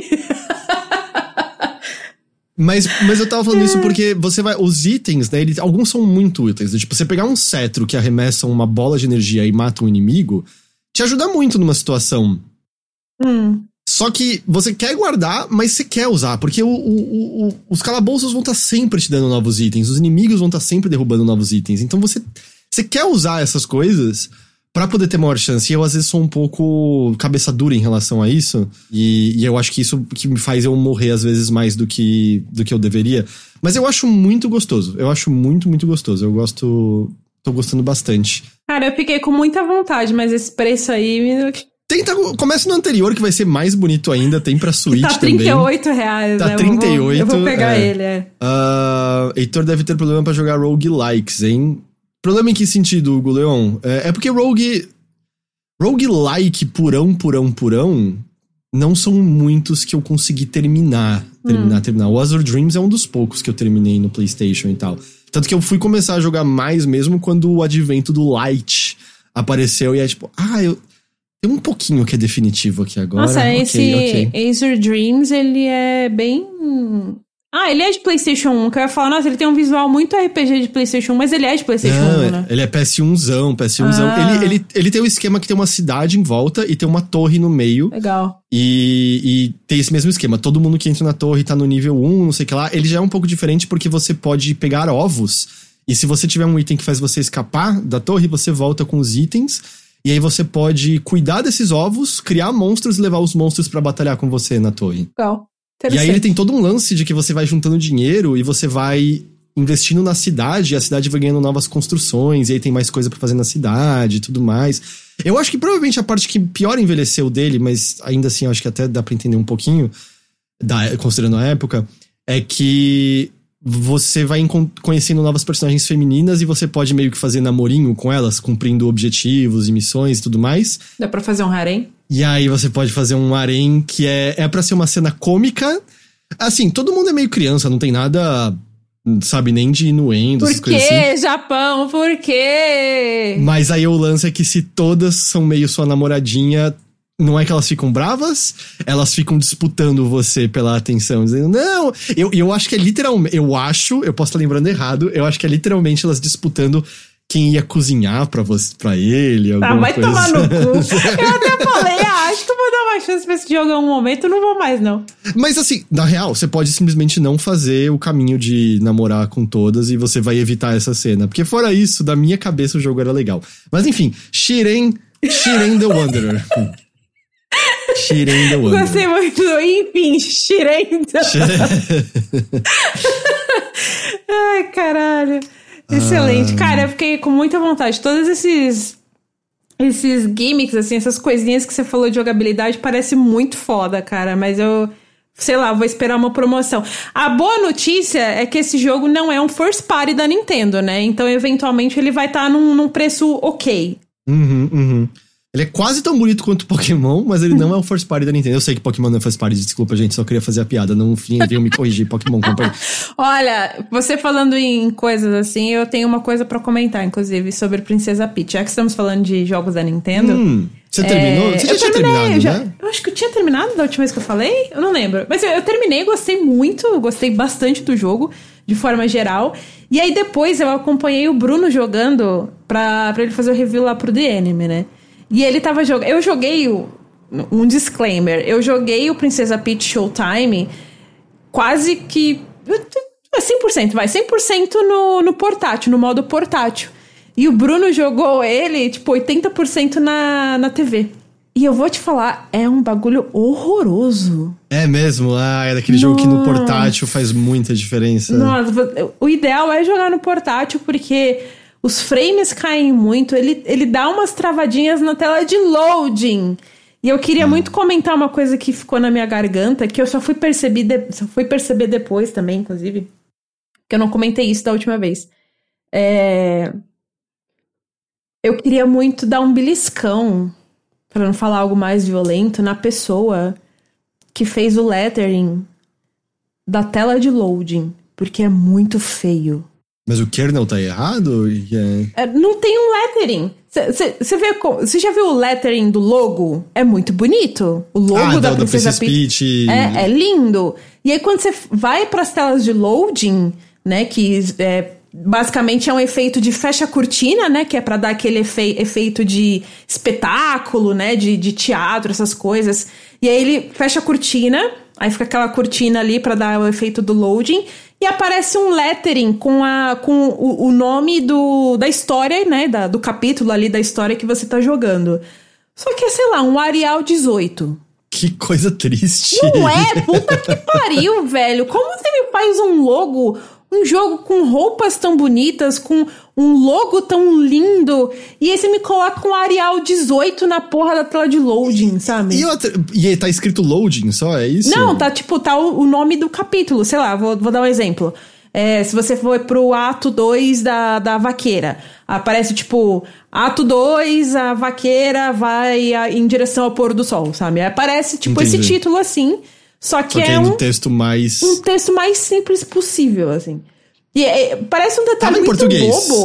[SPEAKER 1] Mas, mas eu tava falando é. isso porque você vai... Os itens, né? Eles, alguns são muito úteis. Né? Tipo, você pegar um cetro que arremessa uma bola de energia e mata um inimigo, te ajuda muito numa situação.
[SPEAKER 2] Hum.
[SPEAKER 1] Só que você quer guardar, mas você quer usar. Porque o, o, o, os calabouços vão estar sempre te dando novos itens. Os inimigos vão estar sempre derrubando novos itens. Então você, você quer usar essas coisas... Pra poder ter maior chance. E eu, às vezes, sou um pouco cabeça dura em relação a isso. E, e eu acho que isso que me faz eu morrer, às vezes, mais do que, do que eu deveria. Mas eu acho muito gostoso. Eu acho muito, muito gostoso. Eu gosto... Tô gostando bastante.
[SPEAKER 2] Cara, eu fiquei com muita vontade, mas esse preço aí... Me...
[SPEAKER 1] Tenta, começa no anterior, que vai ser mais bonito ainda. Tem pra Switch
[SPEAKER 2] tá
[SPEAKER 1] também.
[SPEAKER 2] Tá trinta e oito reais,
[SPEAKER 1] tá
[SPEAKER 2] né?
[SPEAKER 1] trinta e oito.
[SPEAKER 2] Eu vou, eu vou pegar é. ele, é.
[SPEAKER 1] Uh, Heitor deve ter problema pra jogar roguelikes, hein? Problema em que sentido, Hugo Leon? É, é porque rogue... Roguelike purão, purão, purão... Não são muitos que eu consegui terminar. Terminar, hum. terminar. O Azure Dreams é um dos poucos que eu terminei no PlayStation e tal. Tanto que eu fui começar a jogar mais mesmo quando o advento do Light apareceu e é tipo, ah, eu... tem um pouquinho que é definitivo aqui agora.
[SPEAKER 2] Nossa,
[SPEAKER 1] okay,
[SPEAKER 2] esse
[SPEAKER 1] okay.
[SPEAKER 2] Azure Dreams, ele é bem... Ah, ele é de PlayStation um, que eu ia falar, nossa, ele tem um visual muito R P G de PlayStation um, mas ele é de PlayStation
[SPEAKER 1] Não,
[SPEAKER 2] um, né?
[SPEAKER 1] Ele é P S um-zão, P S um-zão.
[SPEAKER 2] Ah.
[SPEAKER 1] Ele, ele, ele tem um esquema que tem uma cidade em volta e tem uma torre no meio.
[SPEAKER 2] Legal.
[SPEAKER 1] E, e tem esse mesmo esquema. Todo mundo que entra na torre tá no nível um, não sei o que lá. Ele já é um pouco diferente porque você pode pegar ovos. E se você tiver um item que faz você escapar da torre, você volta com os itens. E aí você pode cuidar desses ovos, criar monstros e levar os monstros pra batalhar com você na torre.
[SPEAKER 2] Legal.
[SPEAKER 1] E aí ele tem todo um lance de que você vai juntando dinheiro e você vai investindo na cidade, e a cidade vai ganhando novas construções, e aí tem mais coisa pra fazer na cidade e tudo mais. Eu acho que provavelmente a parte que pior envelheceu dele, mas ainda assim eu acho que até dá pra entender um pouquinho, da, considerando a época, é que você vai conhecendo novas personagens femininas e você pode meio que fazer namorinho com elas, cumprindo objetivos e missões e tudo mais.
[SPEAKER 2] Dá pra fazer um harém?
[SPEAKER 1] E aí você pode fazer um harém que é, é pra ser uma cena cômica. Assim, todo mundo é meio criança, não tem nada, sabe, nem de inuendo, essas coisas assim.
[SPEAKER 2] Por que, Japão? Por quê?
[SPEAKER 1] Mas aí o lance é que se todas são meio sua namoradinha, não é que elas ficam bravas, elas ficam disputando você pela atenção, dizendo, não, eu, eu acho que é literalmente, eu acho, eu posso estar lembrando errado, eu acho que é literalmente elas disputando quem ia cozinhar pra, você, pra ele, alguma
[SPEAKER 2] Ah, vai
[SPEAKER 1] coisa
[SPEAKER 2] tomar
[SPEAKER 1] assim.
[SPEAKER 2] no cu. Eu até falei, ah, acho que eu vou dar uma chance pra esse jogo em um momento, eu não vou mais, não.
[SPEAKER 1] Mas assim, na real, você pode simplesmente não fazer o caminho de namorar com todas e você vai evitar essa cena. Porque fora isso, da minha cabeça o jogo era legal. Mas enfim, Shiren, Shiren the Wanderer. Shiren the Wanderer.
[SPEAKER 2] Gostei muito. Enfim, Shiren. Ai, caralho. Excelente. Ah. Cara, eu fiquei com muita vontade. Todos esses... Esses gimmicks, assim, essas coisinhas que você falou de jogabilidade parece muito foda, cara. Mas eu... Sei lá, vou esperar uma promoção. A boa notícia é que esse jogo não é um first party da Nintendo, né? Então, eventualmente, ele vai estar tá num, num preço ok.
[SPEAKER 1] Uhum, uhum. Ele é quase tão bonito quanto Pokémon, mas ele não é um first party da Nintendo. Eu sei que Pokémon não é first party, desculpa, gente, só queria fazer a piada. Não vinham me corrigir, Pokémon, comprei.
[SPEAKER 2] Olha, você falando em coisas assim, eu tenho uma coisa pra comentar, inclusive, sobre Princesa Peach. Já que estamos falando de jogos da Nintendo...
[SPEAKER 1] Hum, você é... terminou? Você já
[SPEAKER 2] eu
[SPEAKER 1] tinha
[SPEAKER 2] terminei,
[SPEAKER 1] terminado,
[SPEAKER 2] eu já...
[SPEAKER 1] né?
[SPEAKER 2] Eu acho que eu tinha terminado da última vez que eu falei, eu não lembro. Mas eu, eu terminei, gostei muito, gostei bastante do jogo, de forma geral. E aí depois eu acompanhei o Bruno jogando pra, pra ele fazer o review lá pro The Anime, né? E ele tava jogando... Eu joguei... O, um disclaimer. Eu joguei o Princesa Peach Showtime quase que... cem por cento, vai. cem por cento no, no portátil, no modo portátil. E o Bruno jogou ele, tipo, oitenta por cento na, na T V. E eu vou te falar, é um bagulho horroroso.
[SPEAKER 1] É mesmo? Ah, é daquele Nossa. jogo que no portátil faz muita diferença.
[SPEAKER 2] Nossa, o ideal é jogar no portátil, porque... Os frames caem muito, ele, ele dá umas travadinhas na tela de loading. E eu queria hum. muito comentar uma coisa que ficou na minha garganta, que eu só fui perceber, de, só fui perceber depois também, inclusive. Que eu não comentei isso da última vez. É... Eu queria muito dar um beliscão, pra não falar algo mais violento, na pessoa que fez o lettering da tela de loading. Porque é muito feio.
[SPEAKER 1] Mas o kernel tá errado? Yeah.
[SPEAKER 2] É, não tem um lettering. Você já viu o lettering do logo? É muito bonito. O logo
[SPEAKER 1] ah,
[SPEAKER 2] da,
[SPEAKER 1] da
[SPEAKER 2] Princesa
[SPEAKER 1] Peach.
[SPEAKER 2] Peach é, é lindo. E aí quando você vai pras telas de loading, né, que é, basicamente é um efeito de fecha cortina, né, que é pra dar aquele efe, efeito de espetáculo, né, de, de teatro, essas coisas. E aí ele fecha a cortina, aí fica aquela cortina ali pra dar o efeito do loading. E aparece um lettering com, a, com o, o nome do, da história, né? Da, do capítulo ali da história que você tá jogando. Só que é, sei lá, um Arial dezoito.
[SPEAKER 1] Que coisa triste.
[SPEAKER 2] Não é? Puta que pariu, velho. Como você me faz um logo, um jogo com roupas tão bonitas, com um logo tão lindo, e aí você me coloca um Arial dezoito na porra da tela de loading, sabe?
[SPEAKER 1] E, outra, e tá escrito loading só, é isso?
[SPEAKER 2] Não, tá tipo, tá o, o nome do capítulo, sei lá, vou, vou dar um exemplo. É, se você for pro ato dois da, da vaqueira, aparece tipo, ato dois, a vaqueira vai a, em direção ao pôr do sol, sabe? Aparece tipo Entendi. esse título assim, só que, só que é um
[SPEAKER 1] texto mais...
[SPEAKER 2] um texto mais simples possível, assim. E é, parece um detalhe muito bobo.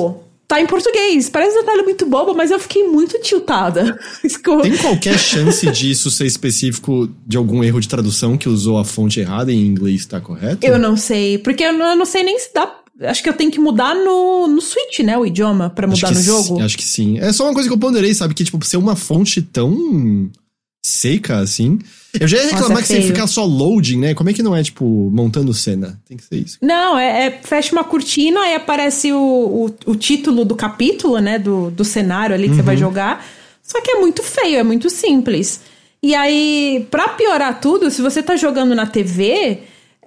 [SPEAKER 2] tá em português. Parece um detalhe muito bobo, mas eu fiquei muito tiltada.
[SPEAKER 1] Tem qualquer chance disso ser específico de algum erro de tradução que usou a fonte errada e em inglês tá correto?
[SPEAKER 2] Eu não sei, porque eu não, eu não sei nem se dá... Acho que eu tenho que mudar no, no Switch, né, o idioma, pra mudar no jogo.
[SPEAKER 1] Sim, acho que sim. É só uma coisa que eu ponderei, sabe? Que, tipo, ser uma fonte tão seca, assim... Eu já ia reclamar Nossa, é que você ficar só loading, né? Como é que não é, tipo, montando cena? Tem que ser isso.
[SPEAKER 2] Não, é, é fecha uma cortina, aí aparece o, o, o título do capítulo, né? Do, do cenário ali que uhum. você vai jogar. Só que é muito feio, é muito simples. E aí, pra piorar tudo, se você tá jogando na T V...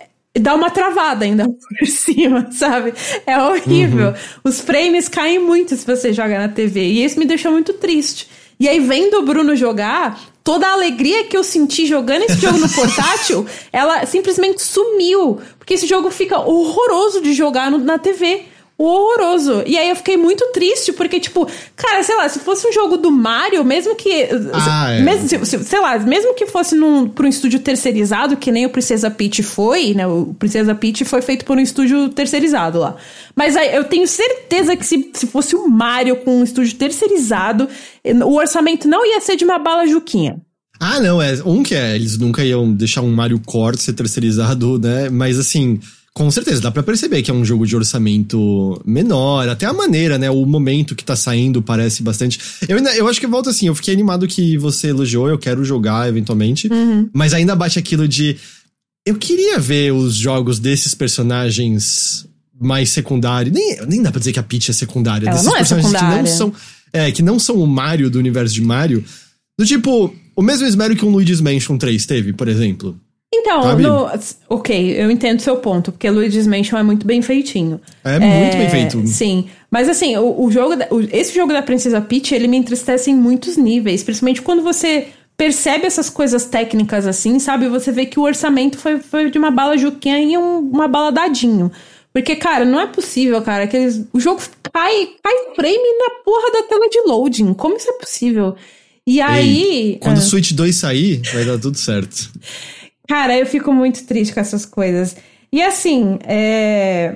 [SPEAKER 2] dá uma travada ainda por cima, sabe? É horrível. Uhum. Os frames caem muito se você joga na T V. E isso me deixou muito triste. E aí, vendo o Bruno jogar, toda a alegria que eu senti jogando esse jogo no portátil, ela simplesmente sumiu. Porque esse jogo fica horroroso de jogar no, na T V. Horroroso. E aí eu fiquei muito triste, porque, tipo, cara, sei lá, se fosse um jogo do Mario, mesmo que...
[SPEAKER 1] Ah, é.
[SPEAKER 2] mesmo, sei lá, mesmo que fosse num, por um estúdio terceirizado, que nem o Princesa Peach foi, né? O Princesa Peach foi feito por um estúdio terceirizado lá. Mas aí eu tenho certeza que se, se fosse o Mario com um estúdio terceirizado, o orçamento não ia ser de uma bala juquinha.
[SPEAKER 1] Ah, não, é um que é, eles nunca iam deixar um Mario Kart ser terceirizado, né? Mas assim... Com certeza, dá pra perceber que é um jogo de orçamento menor, até a maneira, né, o momento que tá saindo parece bastante... Eu, ainda, eu acho que volta assim, eu fiquei animado que você elogiou, eu quero jogar eventualmente,
[SPEAKER 2] uhum.
[SPEAKER 1] mas ainda bate aquilo de... Eu queria ver os jogos desses personagens mais secundários, nem, nem dá pra dizer que a Peach é secundária,
[SPEAKER 2] Ela
[SPEAKER 1] desses
[SPEAKER 2] não é
[SPEAKER 1] personagens
[SPEAKER 2] secundária.
[SPEAKER 1] que não são... É, que não são o Mario do universo de Mario, do tipo, o mesmo esmero que um Luigi's Mansion três teve, por exemplo.
[SPEAKER 2] Então, no, ok, eu entendo o seu ponto, porque Luigi's Mansion é muito bem feitinho.
[SPEAKER 1] É, é muito bem feito.
[SPEAKER 2] Sim, mas assim, o, o jogo, da, o, esse jogo da Princesa Peach, ele me entristece em muitos níveis, principalmente quando você percebe essas coisas técnicas assim, sabe? Você vê que o orçamento foi, foi de uma bala juquinha e um, uma bala dadinho. Porque, cara, não é possível, cara, que eles, o jogo cai, cai frame na porra da tela de loading. Como isso é possível? E aí...
[SPEAKER 1] Ei, quando
[SPEAKER 2] ah,
[SPEAKER 1] o Switch dois sair, vai dar tudo certo.
[SPEAKER 2] Cara, eu fico muito triste com essas coisas. E assim, é...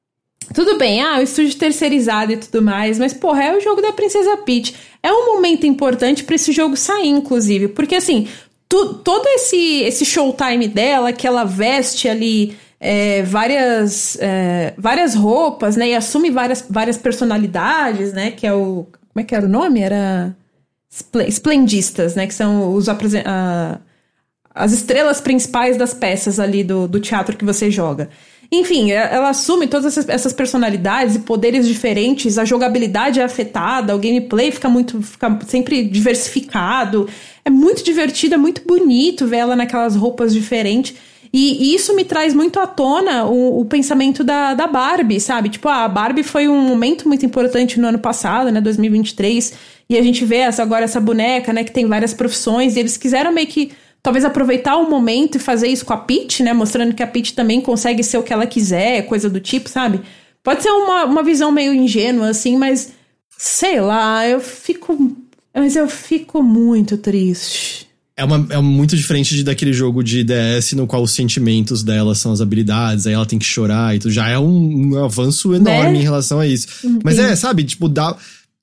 [SPEAKER 2] tudo bem, ah, o estúdio terceirizado e tudo mais, mas, porra, é o jogo da Princesa Peach. É um momento importante pra esse jogo sair, inclusive. Porque, assim, tu, todo esse, esse showtime dela, que ela veste ali é, várias, é, várias roupas, né? E assume várias, várias personalidades, né? Que é o... Como é que era o nome? Era... Esplendistas, né? Que são os apresentadores... as estrelas principais das peças ali do, do teatro que você joga. Enfim, ela assume todas essas, essas personalidades e poderes diferentes, a jogabilidade é afetada, o gameplay fica muito, fica sempre diversificado, é muito divertido, é muito bonito ver ela naquelas roupas diferentes, e, e isso me traz muito à tona o, o pensamento da, da Barbie, sabe? Tipo, ah, a Barbie foi um momento muito importante no ano passado, né, dois mil e vinte e três, e a gente vê essa, agora essa boneca, né, que tem várias profissões, e eles quiseram meio que talvez aproveitar o momento e fazer isso com a Peach, né? Mostrando que a Peach também consegue ser o que ela quiser, coisa do tipo, sabe? Pode ser uma, uma visão meio ingênua, assim, mas... Sei lá, eu fico... Mas eu fico muito triste.
[SPEAKER 1] É, uma, é muito diferente de, daquele jogo de D S no qual os sentimentos dela são as habilidades, aí ela tem que chorar e tudo. Já é um, um avanço enorme, né, em relação a isso. Uhum. Mas é, sabe, tipo, dá...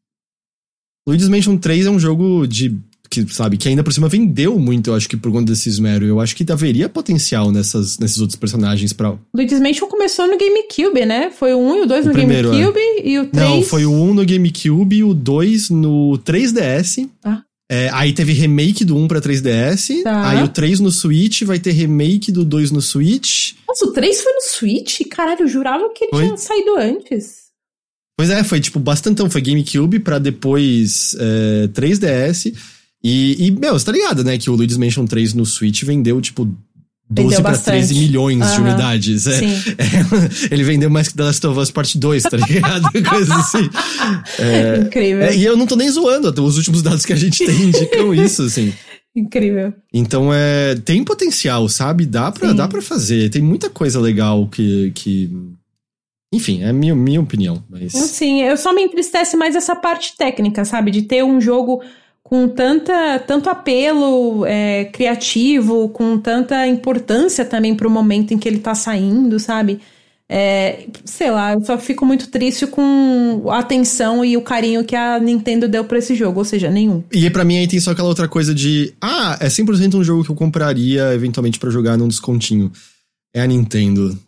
[SPEAKER 1] Luigi's Mansion três é um jogo de... que, sabe, que ainda por cima vendeu muito, eu acho que por conta desse esmero. Eu acho que haveria potencial nessas, nesses outros personagens pra...
[SPEAKER 2] Luigi's Mansion começou no GameCube, né? Foi o um e o dois no primeiro, GameCube é. E o três...
[SPEAKER 1] Não, foi o um no GameCube e o dois no três D S.
[SPEAKER 2] Ah.
[SPEAKER 1] É, aí teve remake do um pra três D S.
[SPEAKER 2] Tá.
[SPEAKER 1] Aí o três no Switch, vai ter remake do dois no Switch.
[SPEAKER 2] Nossa, o três foi no Switch? Caralho, eu jurava que ele foi? tinha saído antes.
[SPEAKER 1] Pois é, foi tipo bastantão. Foi GameCube pra depois é, três D S... E, e, meu, você tá ligado, né? Que o Luigi's Mansion três no Switch vendeu, tipo, doze pra treze milhões uhum. de unidades. É, é, ele vendeu mais que The Last of Us Part dois, tá ligado? Coisa assim. É,
[SPEAKER 2] Incrível.
[SPEAKER 1] É, e eu não tô nem zoando, até os últimos dados que a gente tem indicam isso, assim.
[SPEAKER 2] Incrível.
[SPEAKER 1] Então, é, tem potencial, sabe? Dá pra, dá pra fazer. Tem muita coisa legal que... que... Enfim, é a minha, minha opinião. Mas...
[SPEAKER 2] Sim, eu só me entristece mais essa parte técnica, sabe? De ter um jogo... com tanta, tanto apelo é, criativo, com tanta importância também pro momento em que ele tá saindo, sabe? É, sei lá, eu só fico muito triste com a atenção e o carinho que a Nintendo deu pra esse jogo, ou seja, nenhum.
[SPEAKER 1] E pra mim aí tem só aquela outra coisa de, ah, é cem por cento um jogo que eu compraria eventualmente pra jogar num descontinho. É a Nintendo.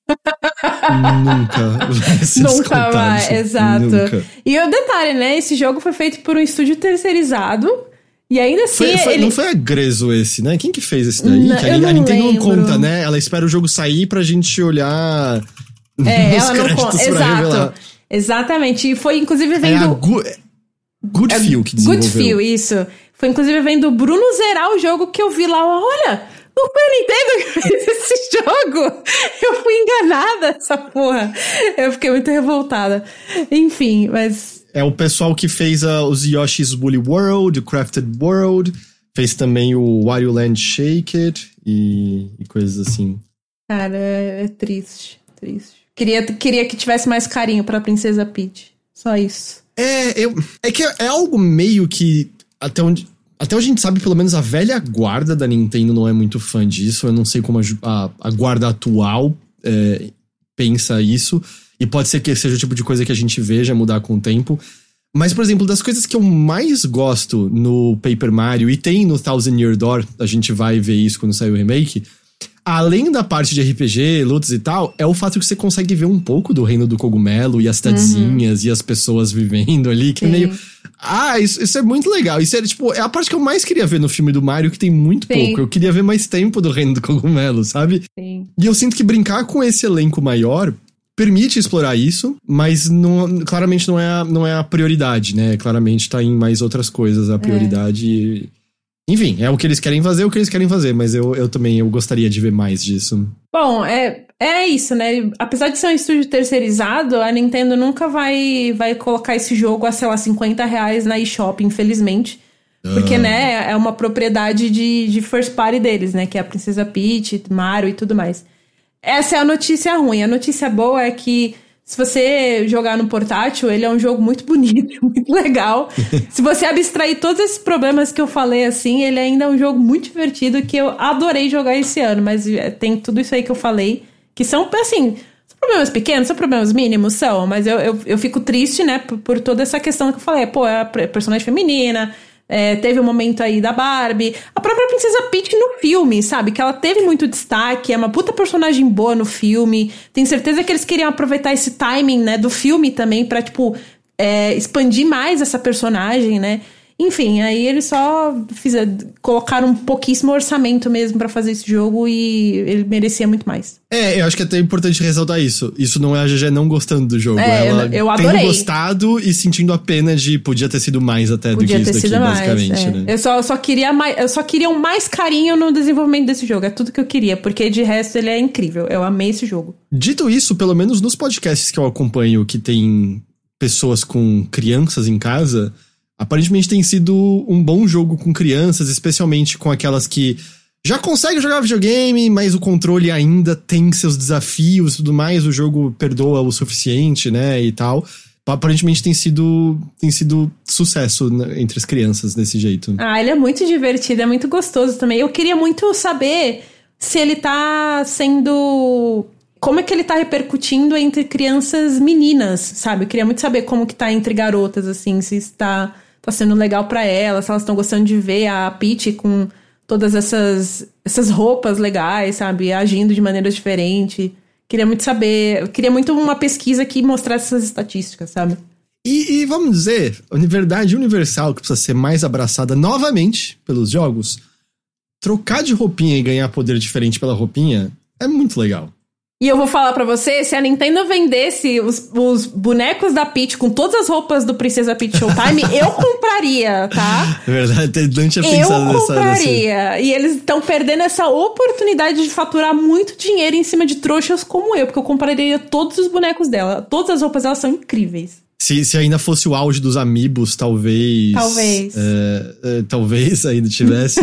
[SPEAKER 1] Nunca vai ser
[SPEAKER 2] Nunca vai, exato.
[SPEAKER 1] Nunca.
[SPEAKER 2] E o detalhe, né, esse jogo foi feito por um estúdio terceirizado. E ainda assim,
[SPEAKER 1] foi, foi,
[SPEAKER 2] ele...
[SPEAKER 1] Não foi a Grezzo esse, né? Quem que fez esse daí?
[SPEAKER 2] Não,
[SPEAKER 1] que a,
[SPEAKER 2] eu não
[SPEAKER 1] a Nintendo
[SPEAKER 2] lembro.
[SPEAKER 1] não conta, né? Ela espera o jogo sair pra gente olhar
[SPEAKER 2] é,
[SPEAKER 1] nos
[SPEAKER 2] ela não
[SPEAKER 1] créditos
[SPEAKER 2] conta.
[SPEAKER 1] pra
[SPEAKER 2] Exato.
[SPEAKER 1] revelar.
[SPEAKER 2] Exatamente. E foi inclusive vendo...
[SPEAKER 1] É a Good, Good
[SPEAKER 2] é
[SPEAKER 1] Feel que desenvolveu.
[SPEAKER 2] Good Feel, isso. Foi inclusive vendo o Bruno zerar o jogo que eu vi lá. Olha, não foi a Nintendo que fez esse jogo. Eu fui enganada, essa porra. Eu fiquei muito revoltada. Enfim, mas...
[SPEAKER 1] É o pessoal que fez uh, os Yoshi's Woolly World, o Crafted World, fez também o Wario Land Shake It e, e coisas assim.
[SPEAKER 2] Cara, é, é triste, triste. Queria, queria que tivesse mais carinho pra Princesa Peach. Só isso.
[SPEAKER 1] É, eu, é que é algo meio que, até onde, até onde a gente sabe, pelo menos a velha guarda da Nintendo não é muito fã disso. Eu não sei como a, a, a guarda atual é, pensa isso. E pode ser que seja o tipo de coisa que a gente veja mudar com o tempo. Mas, por exemplo, das coisas que eu mais gosto no Paper Mario, e tem no Thousand Year Door, a gente vai ver isso quando sair o remake, além da parte de R P G, lutas e tal, é o fato que você consegue ver um pouco do reino do cogumelo e as cidadezinhas uhum. e as pessoas vivendo ali, que Sim. é meio... Ah, isso, isso é muito legal. Isso é, tipo, é a parte que eu mais queria ver no filme do Mario, que tem muito Sim. pouco. Eu queria ver mais tempo do reino do cogumelo, sabe?
[SPEAKER 2] Sim.
[SPEAKER 1] E eu sinto que brincar com esse elenco maior permite explorar isso, mas não, claramente não é, a, não é a prioridade, né? Claramente tá em mais outras coisas a prioridade. É. Enfim, é o que eles querem fazer, é o que eles querem fazer, mas eu, eu também eu gostaria de ver mais disso.
[SPEAKER 2] Bom, é, é isso, né? Apesar de ser um estúdio terceirizado, a Nintendo nunca vai, vai colocar esse jogo a, sei lá, cinquenta reais na eShop, infelizmente. Porque, ah. né, é uma propriedade de, de first party deles, né? Que é a Princesa Peach, Mario e tudo mais. Essa é a notícia ruim. A notícia boa é que se você jogar no portátil, ele é um jogo muito bonito, muito legal. Se você abstrair todos esses problemas que eu falei, assim, ele ainda é um jogo muito divertido que eu adorei jogar esse ano. Mas tem tudo isso aí que eu falei, que são, assim, são problemas pequenos, são problemas mínimos, são. Mas eu, eu, eu fico triste, né, por, por toda essa questão que eu falei. Pô, é a personagem feminina... É, teve o um momento aí da Barbie. A própria Princesa Peach no filme, sabe? Que ela teve muito destaque, é uma puta personagem boa no filme. Tenho certeza que eles queriam aproveitar esse timing, né, do filme também pra, tipo, é, expandir mais essa personagem, né? Enfim, aí eles só fizeram, colocaram um pouquíssimo orçamento mesmo pra fazer esse jogo e ele merecia muito mais.
[SPEAKER 1] É, eu acho que é até importante ressaltar isso. Isso não é a G G não gostando do jogo.
[SPEAKER 2] É,
[SPEAKER 1] ela
[SPEAKER 2] eu adorei.
[SPEAKER 1] Tendo gostado e sentindo a pena de podia ter sido mais até
[SPEAKER 2] podia
[SPEAKER 1] do que isso daqui,
[SPEAKER 2] mais,
[SPEAKER 1] basicamente,
[SPEAKER 2] é.
[SPEAKER 1] né?
[SPEAKER 2] Eu só, só queria mais, eu só queria um mais carinho no desenvolvimento desse jogo. É tudo que eu queria, porque de resto ele é incrível. Eu amei esse jogo.
[SPEAKER 1] Dito isso, pelo menos nos podcasts que eu acompanho que tem pessoas com crianças em casa... Aparentemente tem sido um bom jogo com crianças, especialmente com aquelas que já conseguem jogar videogame, mas o controle ainda tem seus desafios e tudo mais, o jogo perdoa o suficiente, né, e tal. Aparentemente tem sido, tem sido sucesso entre as crianças desse jeito.
[SPEAKER 2] Ah, ele é muito divertido, é muito gostoso também. Eu queria muito saber se ele tá sendo... Como é que ele tá repercutindo entre crianças meninas, sabe? Eu queria muito saber como que tá entre garotas, assim, se está... tá sendo legal pra elas, se elas estão gostando de ver a Peach com todas essas, essas roupas legais, sabe? Agindo de maneiras diferentes. Queria muito saber, eu queria muito uma pesquisa que mostrasse essas estatísticas, sabe?
[SPEAKER 1] E, e vamos dizer, a verdade universal que precisa ser mais abraçada novamente pelos jogos, trocar de roupinha e ganhar poder diferente pela roupinha é muito legal.
[SPEAKER 2] E eu vou falar pra você, se a Nintendo vendesse os, os bonecos da Peach com todas as roupas do Princesa Peach Showtime, eu compraria, tá?
[SPEAKER 1] É verdade, não tinha pensado nessa...
[SPEAKER 2] Eu compraria. Nessa... E eles estão perdendo essa oportunidade de faturar muito dinheiro em cima de trouxas como eu, porque eu compraria todos os bonecos dela. Todas as roupas dela são incríveis.
[SPEAKER 1] Se, se ainda fosse o auge dos Amiibos, talvez...
[SPEAKER 2] Talvez.
[SPEAKER 1] É, é, talvez ainda tivesse.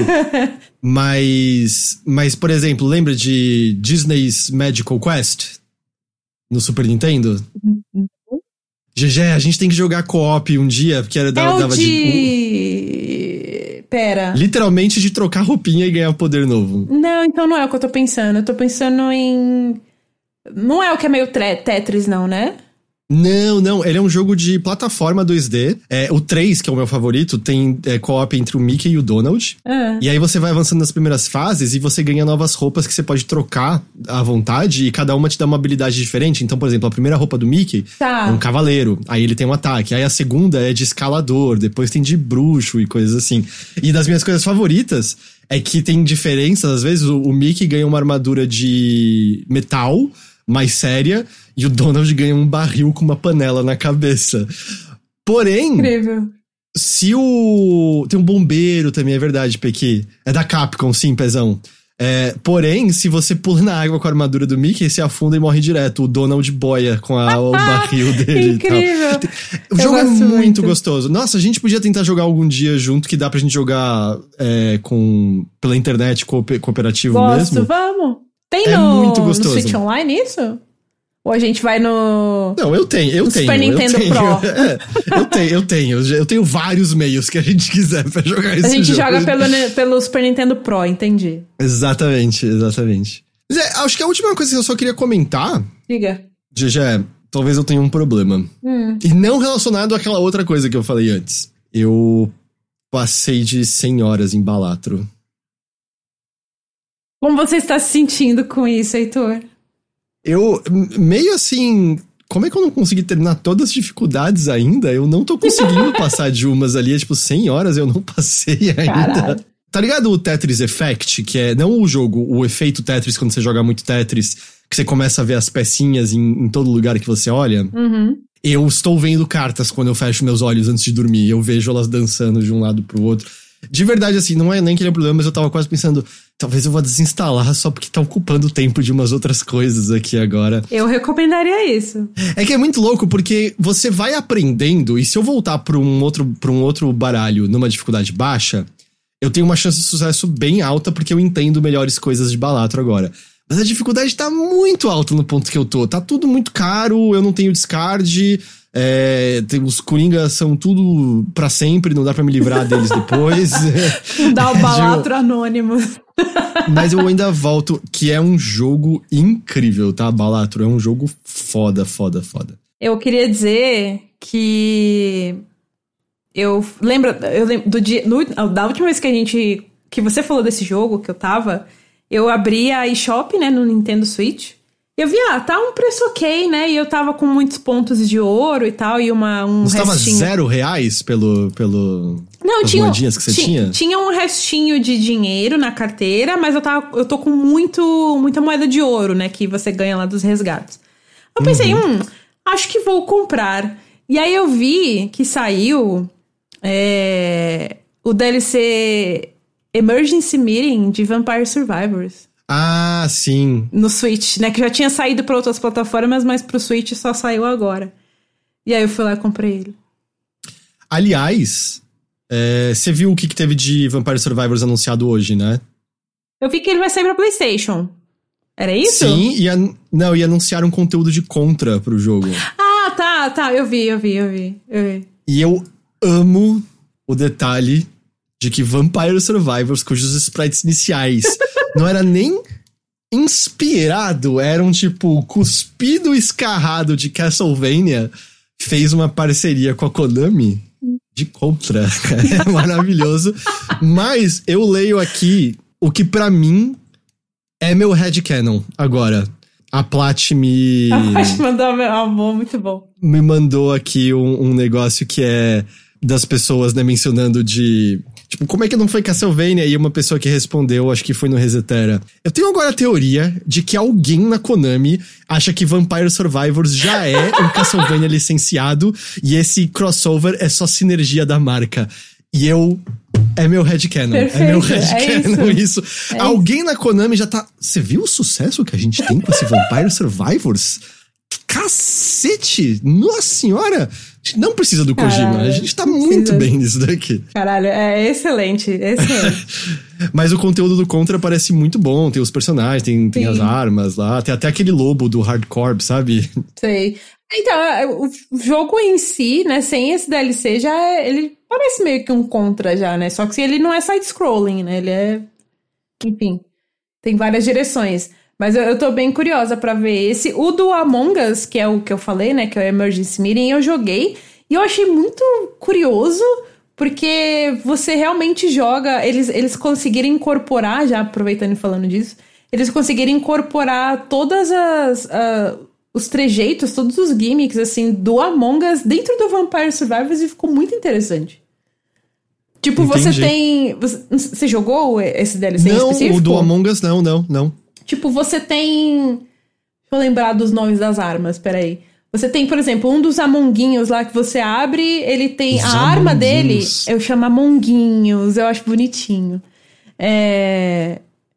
[SPEAKER 1] mas, mas, por exemplo, lembra de Disney's Magical Quest? No Super Nintendo?
[SPEAKER 2] Uhum.
[SPEAKER 1] G G, a gente tem que jogar co-op um dia, porque era,
[SPEAKER 2] é
[SPEAKER 1] dava,
[SPEAKER 2] o
[SPEAKER 1] dava
[SPEAKER 2] de...
[SPEAKER 1] de...
[SPEAKER 2] Pera.
[SPEAKER 1] Literalmente de trocar roupinha e ganhar poder novo.
[SPEAKER 2] Não, então não é o que eu tô pensando. Eu tô pensando em... Não é o que é meio Tetris, não, né?
[SPEAKER 1] Não, não, ele é um jogo de plataforma dois D. É, o três, que é o meu favorito, tem é, co-op entre o Mickey e o Donald. Ah. E aí você vai avançando nas primeiras fases e você ganha novas roupas que você pode trocar à vontade e cada uma te dá uma habilidade diferente. Então, por exemplo, a primeira roupa do Mickey tá. é um cavaleiro, aí ele tem um ataque. Aí a segunda é de escalador, depois tem de bruxo e coisas assim. E das minhas coisas favoritas é que tem diferenças. Às vezes o, o Mickey ganha uma armadura de metal mais séria, e o Donald ganha um barril com uma panela na cabeça. Porém,
[SPEAKER 2] incrível.
[SPEAKER 1] Se o... Tem um bombeiro também, é verdade, Pequi. É da Capcom, sim, pezão. É, porém, se você pula na água com a armadura do Mickey, você afunda e morre direto. O Donald boia com a, o barril dele.
[SPEAKER 2] Incrível.
[SPEAKER 1] E tal. O jogo é muito, muito gostoso. Nossa, a gente podia tentar jogar algum dia junto, que dá pra gente jogar é, com, pela internet, cooperativo
[SPEAKER 2] Gosto,
[SPEAKER 1] mesmo.
[SPEAKER 2] Vamos. Tem
[SPEAKER 1] é
[SPEAKER 2] no,
[SPEAKER 1] muito gostoso.
[SPEAKER 2] no Switch Online isso? Ou a gente vai no...
[SPEAKER 1] Não, eu tenho, eu
[SPEAKER 2] no
[SPEAKER 1] tenho.
[SPEAKER 2] Super Nintendo
[SPEAKER 1] eu tenho,
[SPEAKER 2] Pro.
[SPEAKER 1] É, eu tenho, eu tenho. Eu tenho vários meios que a gente quiser pra jogar esse jogo.
[SPEAKER 2] A gente jogo. joga pelo, pelo Super Nintendo Pro, entendi.
[SPEAKER 1] Exatamente, exatamente. Mas é, acho que a última coisa que eu só queria comentar...
[SPEAKER 2] Diga.
[SPEAKER 1] Gegé, talvez eu tenha um problema.
[SPEAKER 2] Hum.
[SPEAKER 1] E não relacionado àquela outra coisa que eu falei antes. Eu passei de cem horas em Balatro.
[SPEAKER 2] Como você está se sentindo com isso, Heitor?
[SPEAKER 1] Eu, meio assim... Como é que eu não consegui terminar todas as dificuldades ainda? Eu não tô conseguindo passar de umas ali. É tipo, cem horas eu não passei ainda.
[SPEAKER 2] Caralho.
[SPEAKER 1] Tá ligado o Tetris Effect? Que é, não o jogo, o efeito Tetris, quando você joga muito Tetris, que você começa a ver as pecinhas em, em todo lugar que você olha.
[SPEAKER 2] Uhum.
[SPEAKER 1] Eu estou vendo cartas quando eu fecho meus olhos antes de dormir. Eu vejo elas dançando de um lado pro outro. De verdade, assim, não é nem que ele é um problema, mas eu tava quase pensando, talvez eu vá desinstalar só porque tá ocupando o tempo de umas outras coisas aqui agora.
[SPEAKER 2] Eu recomendaria isso.
[SPEAKER 1] É que é muito louco, porque você vai aprendendo, e se eu voltar pra um outro, pra um outro baralho numa dificuldade baixa, eu tenho uma chance de sucesso bem alta, porque eu entendo melhores coisas de Balatro agora. Mas a dificuldade tá muito alta no ponto que eu tô. Tá tudo muito caro, eu não tenho descard... É, tem, os Coringas são tudo pra sempre, não dá pra me livrar deles depois.
[SPEAKER 2] Não dá o Balatro anônimo.
[SPEAKER 1] Mas eu ainda volto, que é um jogo incrível, tá? Balatro é um jogo foda, foda, foda.
[SPEAKER 2] Eu queria dizer que eu lembro, eu lembro do dia, no, da última vez que a gente, que você falou desse jogo, que eu tava, eu abri a eShop, né, no Nintendo Switch. Eu vi, ah, tá um preço ok, né? E eu tava com muitos pontos de ouro e tal, e uma, um
[SPEAKER 1] Custava
[SPEAKER 2] restinho...
[SPEAKER 1] zero reais pelo... pelo
[SPEAKER 2] Não, tinha,
[SPEAKER 1] moedinhas que você
[SPEAKER 2] tinha,
[SPEAKER 1] tinha?
[SPEAKER 2] Tinha um restinho de dinheiro na carteira, mas eu, tava, eu tô com muito, muita moeda de ouro, né? Que você ganha lá dos resgates. Eu pensei, uhum. hum, acho que vou comprar. E aí eu vi que saiu é, o D L C Emergency Meeting de Vampire Survivors.
[SPEAKER 1] Ah, sim.
[SPEAKER 2] No Switch, né? Que já tinha saído pra outras plataformas, mas pro Switch só saiu agora. E aí eu fui lá e comprei ele.
[SPEAKER 1] Aliás, é, você viu o que, que teve de Vampire Survivors anunciado hoje, né?
[SPEAKER 2] Eu vi que ele vai sair pra PlayStation. Era isso?
[SPEAKER 1] Sim, e, an- não, e anunciaram um conteúdo de Contra pro jogo.
[SPEAKER 2] Ah, tá, tá. Eu vi, eu vi, eu vi. Eu vi.
[SPEAKER 1] E eu amo o detalhe de que Vampire Survivors, cujos sprites iniciais não era nem inspirado, eram tipo cuspido escarrado de Castlevania, fez uma parceria com a Konami de Contra. É maravilhoso. Mas eu leio aqui o que pra mim é meu headcanon agora. A Plat me...
[SPEAKER 2] A Plat mandou meu amor, muito bom.
[SPEAKER 1] Me mandou aqui um, um negócio que é das pessoas, né, mencionando de... Tipo, como é que não foi Castlevania? E uma pessoa que respondeu, acho que foi no Resetera. Eu tenho agora a teoria de que alguém na Konami acha que Vampire Survivors já é um Castlevania licenciado e esse crossover é só sinergia da marca. E eu... É meu headcanon.
[SPEAKER 2] Perfeito,
[SPEAKER 1] é meu headcanon
[SPEAKER 2] é
[SPEAKER 1] isso. isso. É alguém isso. Na Konami já tá... Você viu o sucesso que a gente tem com esse Vampire Survivors? Cacete! Nossa senhora! A gente não precisa do Kojima. Caralho, a gente tá muito bem nisso daqui.
[SPEAKER 2] Caralho, é excelente. Excelente.
[SPEAKER 1] Mas o conteúdo do Contra parece muito bom. Tem os personagens, tem, tem as armas lá. Tem até aquele lobo do Hardcore, sabe?
[SPEAKER 2] Sei. Então, o jogo em si, né, sem esse D L C, já é, ele parece meio que um Contra já, né? Só que ele não é side-scrolling, né? Ele é... Enfim, tem várias direções. Mas eu, eu tô bem curiosa pra ver esse. O do Among Us, que é o que eu falei, né? Que é o Emergency Meeting, eu joguei. E eu achei muito curioso, porque você realmente joga... Eles, eles conseguiram incorporar, já aproveitando e falando disso, eles conseguiram incorporar todas as... Uh, os trejeitos, todos os gimmicks, assim, do Among Us dentro do Vampire Survivors e ficou muito interessante. Tipo, Entendi. você tem... Você, você jogou esse D L C
[SPEAKER 1] não,
[SPEAKER 2] específico?
[SPEAKER 1] Não, o do Among Us não, não, não.
[SPEAKER 2] Tipo, você tem... Deixa eu lembrar dos nomes das armas, peraí. Você tem, por exemplo, um dos amonguinhos lá que você abre, ele tem... Os a arma dele, eu chamo amonguinhos, eu acho bonitinho. É...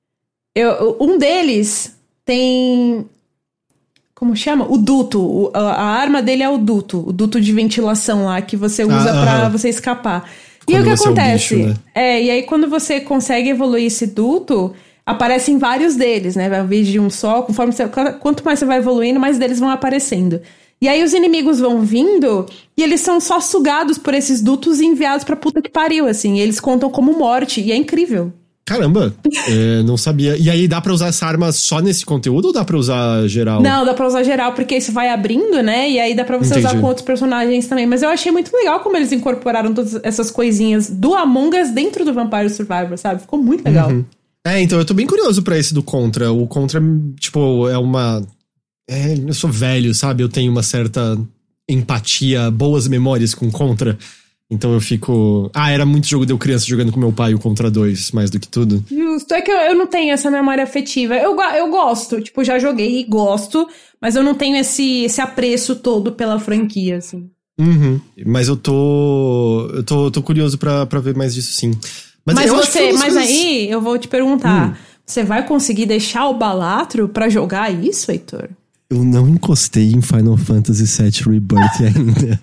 [SPEAKER 2] Eu, um deles tem... Como chama? O duto. O, a, a arma dele é o duto. O duto de ventilação lá, que você usa ah, pra uh-huh. você escapar. E aí o que acontece? É, um bicho, né? é, e aí quando você consegue evoluir esse duto, aparecem vários deles, né? Ao invés de um só, conforme você, quanto mais você vai evoluindo, mais deles vão aparecendo. E aí os inimigos vão vindo e eles são só sugados por esses dutos e enviados pra puta que pariu, assim. E eles contam como morte, e é incrível.
[SPEAKER 1] Caramba, é, não sabia. E aí dá pra usar essa arma só nesse conteúdo ou dá pra usar geral?
[SPEAKER 2] Não, dá pra usar geral, porque isso vai abrindo, né? E aí dá pra você Entendi. usar com outros personagens também. Mas eu achei muito legal como eles incorporaram todas essas coisinhas do Among Us dentro do Vampire Survivor, sabe? Ficou muito legal.
[SPEAKER 1] Uhum. É, então eu tô bem curioso pra esse do Contra. O Contra, tipo, é uma... É, eu sou velho, sabe? Eu tenho uma certa empatia, boas memórias com Contra. Então eu fico... Ah, era muito jogo de eu criança jogando com meu pai o Contra dois, mais do que tudo.
[SPEAKER 2] Justo, é que eu, eu não tenho essa memória afetiva. Eu, eu gosto, tipo, já joguei e gosto, mas eu não tenho esse, esse apreço todo pela franquia, assim.
[SPEAKER 1] Uhum. Mas eu tô... Eu tô, tô curioso pra, pra ver mais disso, sim. Mas,
[SPEAKER 2] mas
[SPEAKER 1] eu
[SPEAKER 2] você...
[SPEAKER 1] acho que
[SPEAKER 2] mas
[SPEAKER 1] coisas...
[SPEAKER 2] aí, eu vou te perguntar, hum. você vai conseguir deixar o Balatro pra jogar isso, Heitor?
[SPEAKER 1] Eu não encostei em Final Fantasy sete Rebirth ainda.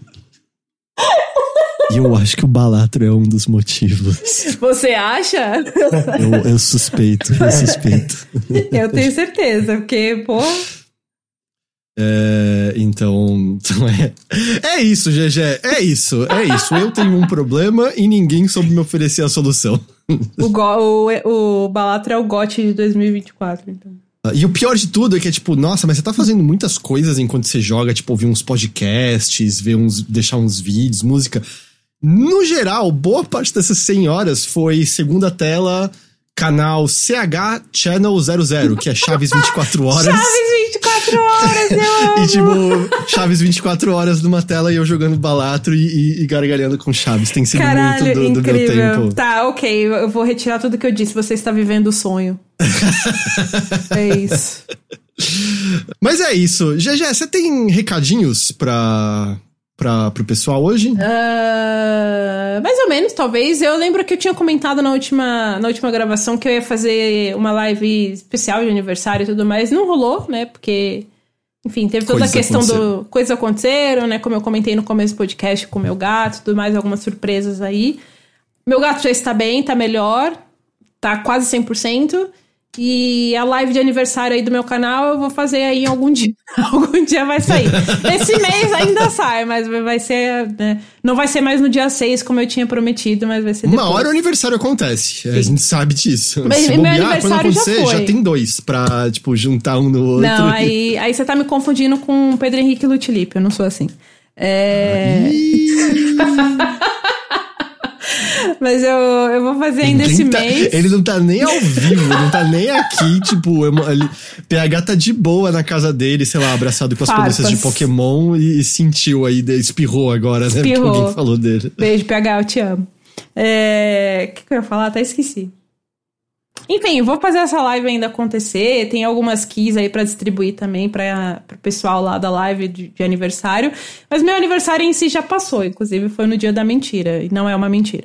[SPEAKER 1] E eu acho que o Balatro é um dos motivos.
[SPEAKER 2] Você acha?
[SPEAKER 1] Eu, eu suspeito, eu suspeito.
[SPEAKER 2] Eu tenho certeza, porque, pô...
[SPEAKER 1] É, então, então é, é isso, G G, é isso, é isso. Eu tenho um problema e ninguém soube me oferecer a solução.
[SPEAKER 2] O, go, o, o Balatro é o G O T de dois mil e vinte e quatro, então.
[SPEAKER 1] E o pior de tudo é que é tipo, nossa, mas você tá fazendo muitas coisas enquanto você joga, tipo, ouvir uns podcasts, ver uns, deixar uns vídeos, música... No geral, boa parte dessas cem horas foi segunda tela, canal C H Channel zero zero, que é Chaves vinte e quatro horas.
[SPEAKER 2] Chaves vinte e quatro horas, eu amo!
[SPEAKER 1] E tipo, Chaves vinte e quatro horas numa tela e eu jogando Balatro e, e, e gargalhando com Chaves. Tem sido
[SPEAKER 2] Caralho,
[SPEAKER 1] muito do, do meu tempo.
[SPEAKER 2] Tá, ok, eu vou retirar tudo que eu disse. Você está vivendo o sonho. É isso.
[SPEAKER 1] Mas é isso. G G, você tem recadinhos pra... Pra, pro pessoal hoje?
[SPEAKER 2] Uh, mais ou menos, talvez. Eu lembro que eu tinha comentado na última, na última gravação que eu ia fazer uma live especial de aniversário e tudo mais. Não rolou, né? Porque, enfim, teve toda Coisas a questão do... Coisas aconteceram, né? Como eu comentei no começo do podcast com o meu gato e tudo mais, algumas surpresas aí. Meu gato já está bem, tá melhor. Tá quase cem por cento. E a live de aniversário aí do meu canal eu vou fazer aí algum dia. Algum dia vai sair. Esse mês ainda sai, mas vai ser... Né? Não vai ser mais no dia seis, como eu tinha prometido, mas vai ser depois.
[SPEAKER 1] Uma hora o aniversário acontece. Sim. A gente sabe disso.
[SPEAKER 2] Mas,
[SPEAKER 1] Se
[SPEAKER 2] meu
[SPEAKER 1] bobear,
[SPEAKER 2] aniversário
[SPEAKER 1] quando acontecer,
[SPEAKER 2] já foi.
[SPEAKER 1] Já tem dois pra, tipo, juntar um no outro.
[SPEAKER 2] Não, aí, aí você tá me confundindo com o Pedro Henrique Lutilipe. Eu não sou assim. É... Mas eu, eu vou fazer ainda
[SPEAKER 1] Ninguém
[SPEAKER 2] esse
[SPEAKER 1] tá,
[SPEAKER 2] mês.
[SPEAKER 1] Ele não tá nem ao vivo, não tá nem aqui, tipo, ele, P H tá de boa na casa dele, sei lá, abraçado com as
[SPEAKER 2] Farpas.
[SPEAKER 1] pelúcias de Pokémon e, e sentiu aí, espirrou agora, né?
[SPEAKER 2] Espirrou.
[SPEAKER 1] Porque alguém falou dele.
[SPEAKER 2] Beijo, P H, eu te amo. É... O que, que eu ia falar? Até esqueci. Enfim, vou fazer essa live ainda acontecer. Tem algumas keys aí pra distribuir também pra, pro pessoal lá da live de, de aniversário. Mas meu aniversário em si já passou, inclusive foi no dia da mentira. E não é uma mentira.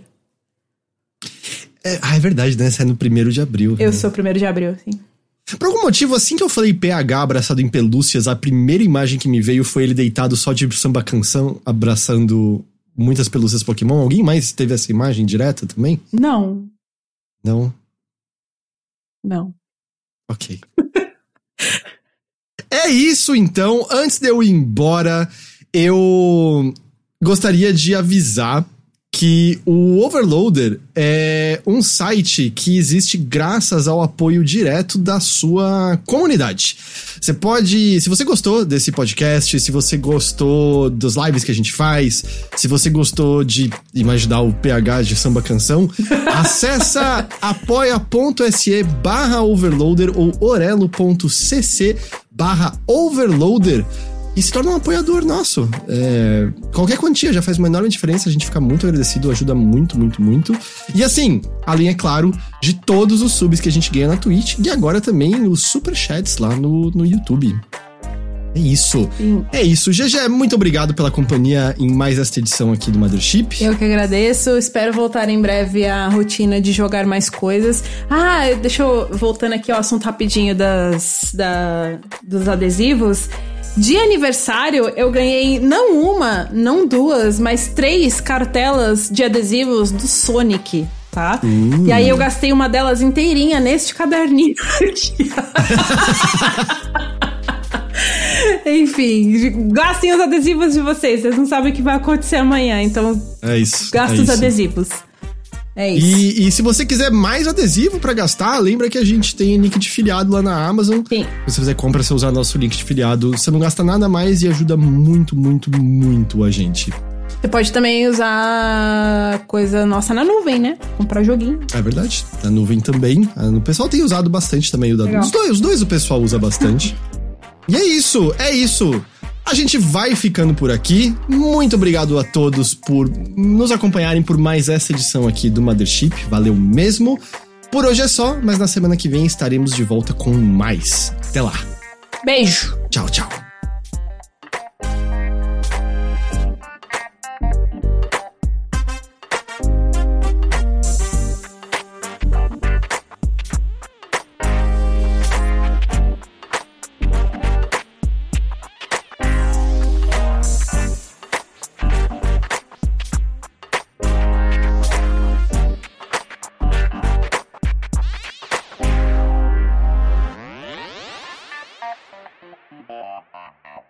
[SPEAKER 1] É, ah, é verdade, né? Você é no primeiro de abril.
[SPEAKER 2] Eu
[SPEAKER 1] né?
[SPEAKER 2] sou primeiro de abril, sim.
[SPEAKER 1] Por algum motivo, assim que eu falei P H abraçado em pelúcias, a primeira imagem que me veio foi ele deitado só de samba canção, abraçando muitas pelúcias Pokémon. Alguém mais teve essa imagem direta também?
[SPEAKER 2] Não.
[SPEAKER 1] Não?
[SPEAKER 2] Não.
[SPEAKER 1] Ok. É isso, então. Antes de eu ir embora, eu gostaria de avisar que o Overloader é um site que existe graças ao apoio direto da sua comunidade. Você pode, se você gostou desse podcast, se você gostou dos lives que a gente faz, se você gostou de imaginar o P H de samba canção, acessa apoia.se barra overloader ou orelo.cc barra overloader e se torna um apoiador nosso. É, qualquer quantia já faz uma enorme diferença, a gente fica muito agradecido, ajuda muito, muito, muito. E assim, além, é claro, de todos os subs que a gente ganha na Twitch e agora também os superchats lá no, no YouTube. É isso. Sim. É isso. G G, muito obrigado pela companhia em mais esta edição aqui do Mothership.
[SPEAKER 2] Eu que agradeço. Espero voltar em breve à rotina de jogar mais coisas. Ah, deixa eu... Voltando aqui ao assunto rapidinho das, da, dos adesivos. De aniversário, eu ganhei não uma, não duas, mas três cartelas de adesivos do Sonic, tá? Uh. E aí eu gastei uma delas inteirinha neste caderninho aqui. Enfim, gastem os adesivos de vocês. Vocês não sabem o que vai acontecer amanhã, então
[SPEAKER 1] é isso,
[SPEAKER 2] gasta
[SPEAKER 1] é
[SPEAKER 2] os
[SPEAKER 1] isso.
[SPEAKER 2] adesivos. É isso.
[SPEAKER 1] E, e se você quiser mais adesivo pra gastar, lembra que a gente tem link de filiado lá na Amazon.
[SPEAKER 2] Sim.
[SPEAKER 1] Se você fizer compra, você usar nosso link de filiado, você não gasta nada mais e ajuda muito, muito, muito a gente.
[SPEAKER 2] Você pode também usar coisa nossa na nuvem, né? Comprar joguinho.
[SPEAKER 1] É verdade. Na nuvem também. O pessoal tem usado bastante também. O da... Os dois, os dois o pessoal usa bastante. E é isso, é isso. A gente vai ficando por aqui. Muito obrigado a todos por nos acompanharem por mais essa edição aqui do Mothership. Valeu mesmo. Por hoje é só, mas na semana que vem estaremos de volta com mais. Até lá.
[SPEAKER 2] Beijo.
[SPEAKER 1] Tchau, tchau.
[SPEAKER 3] Bye.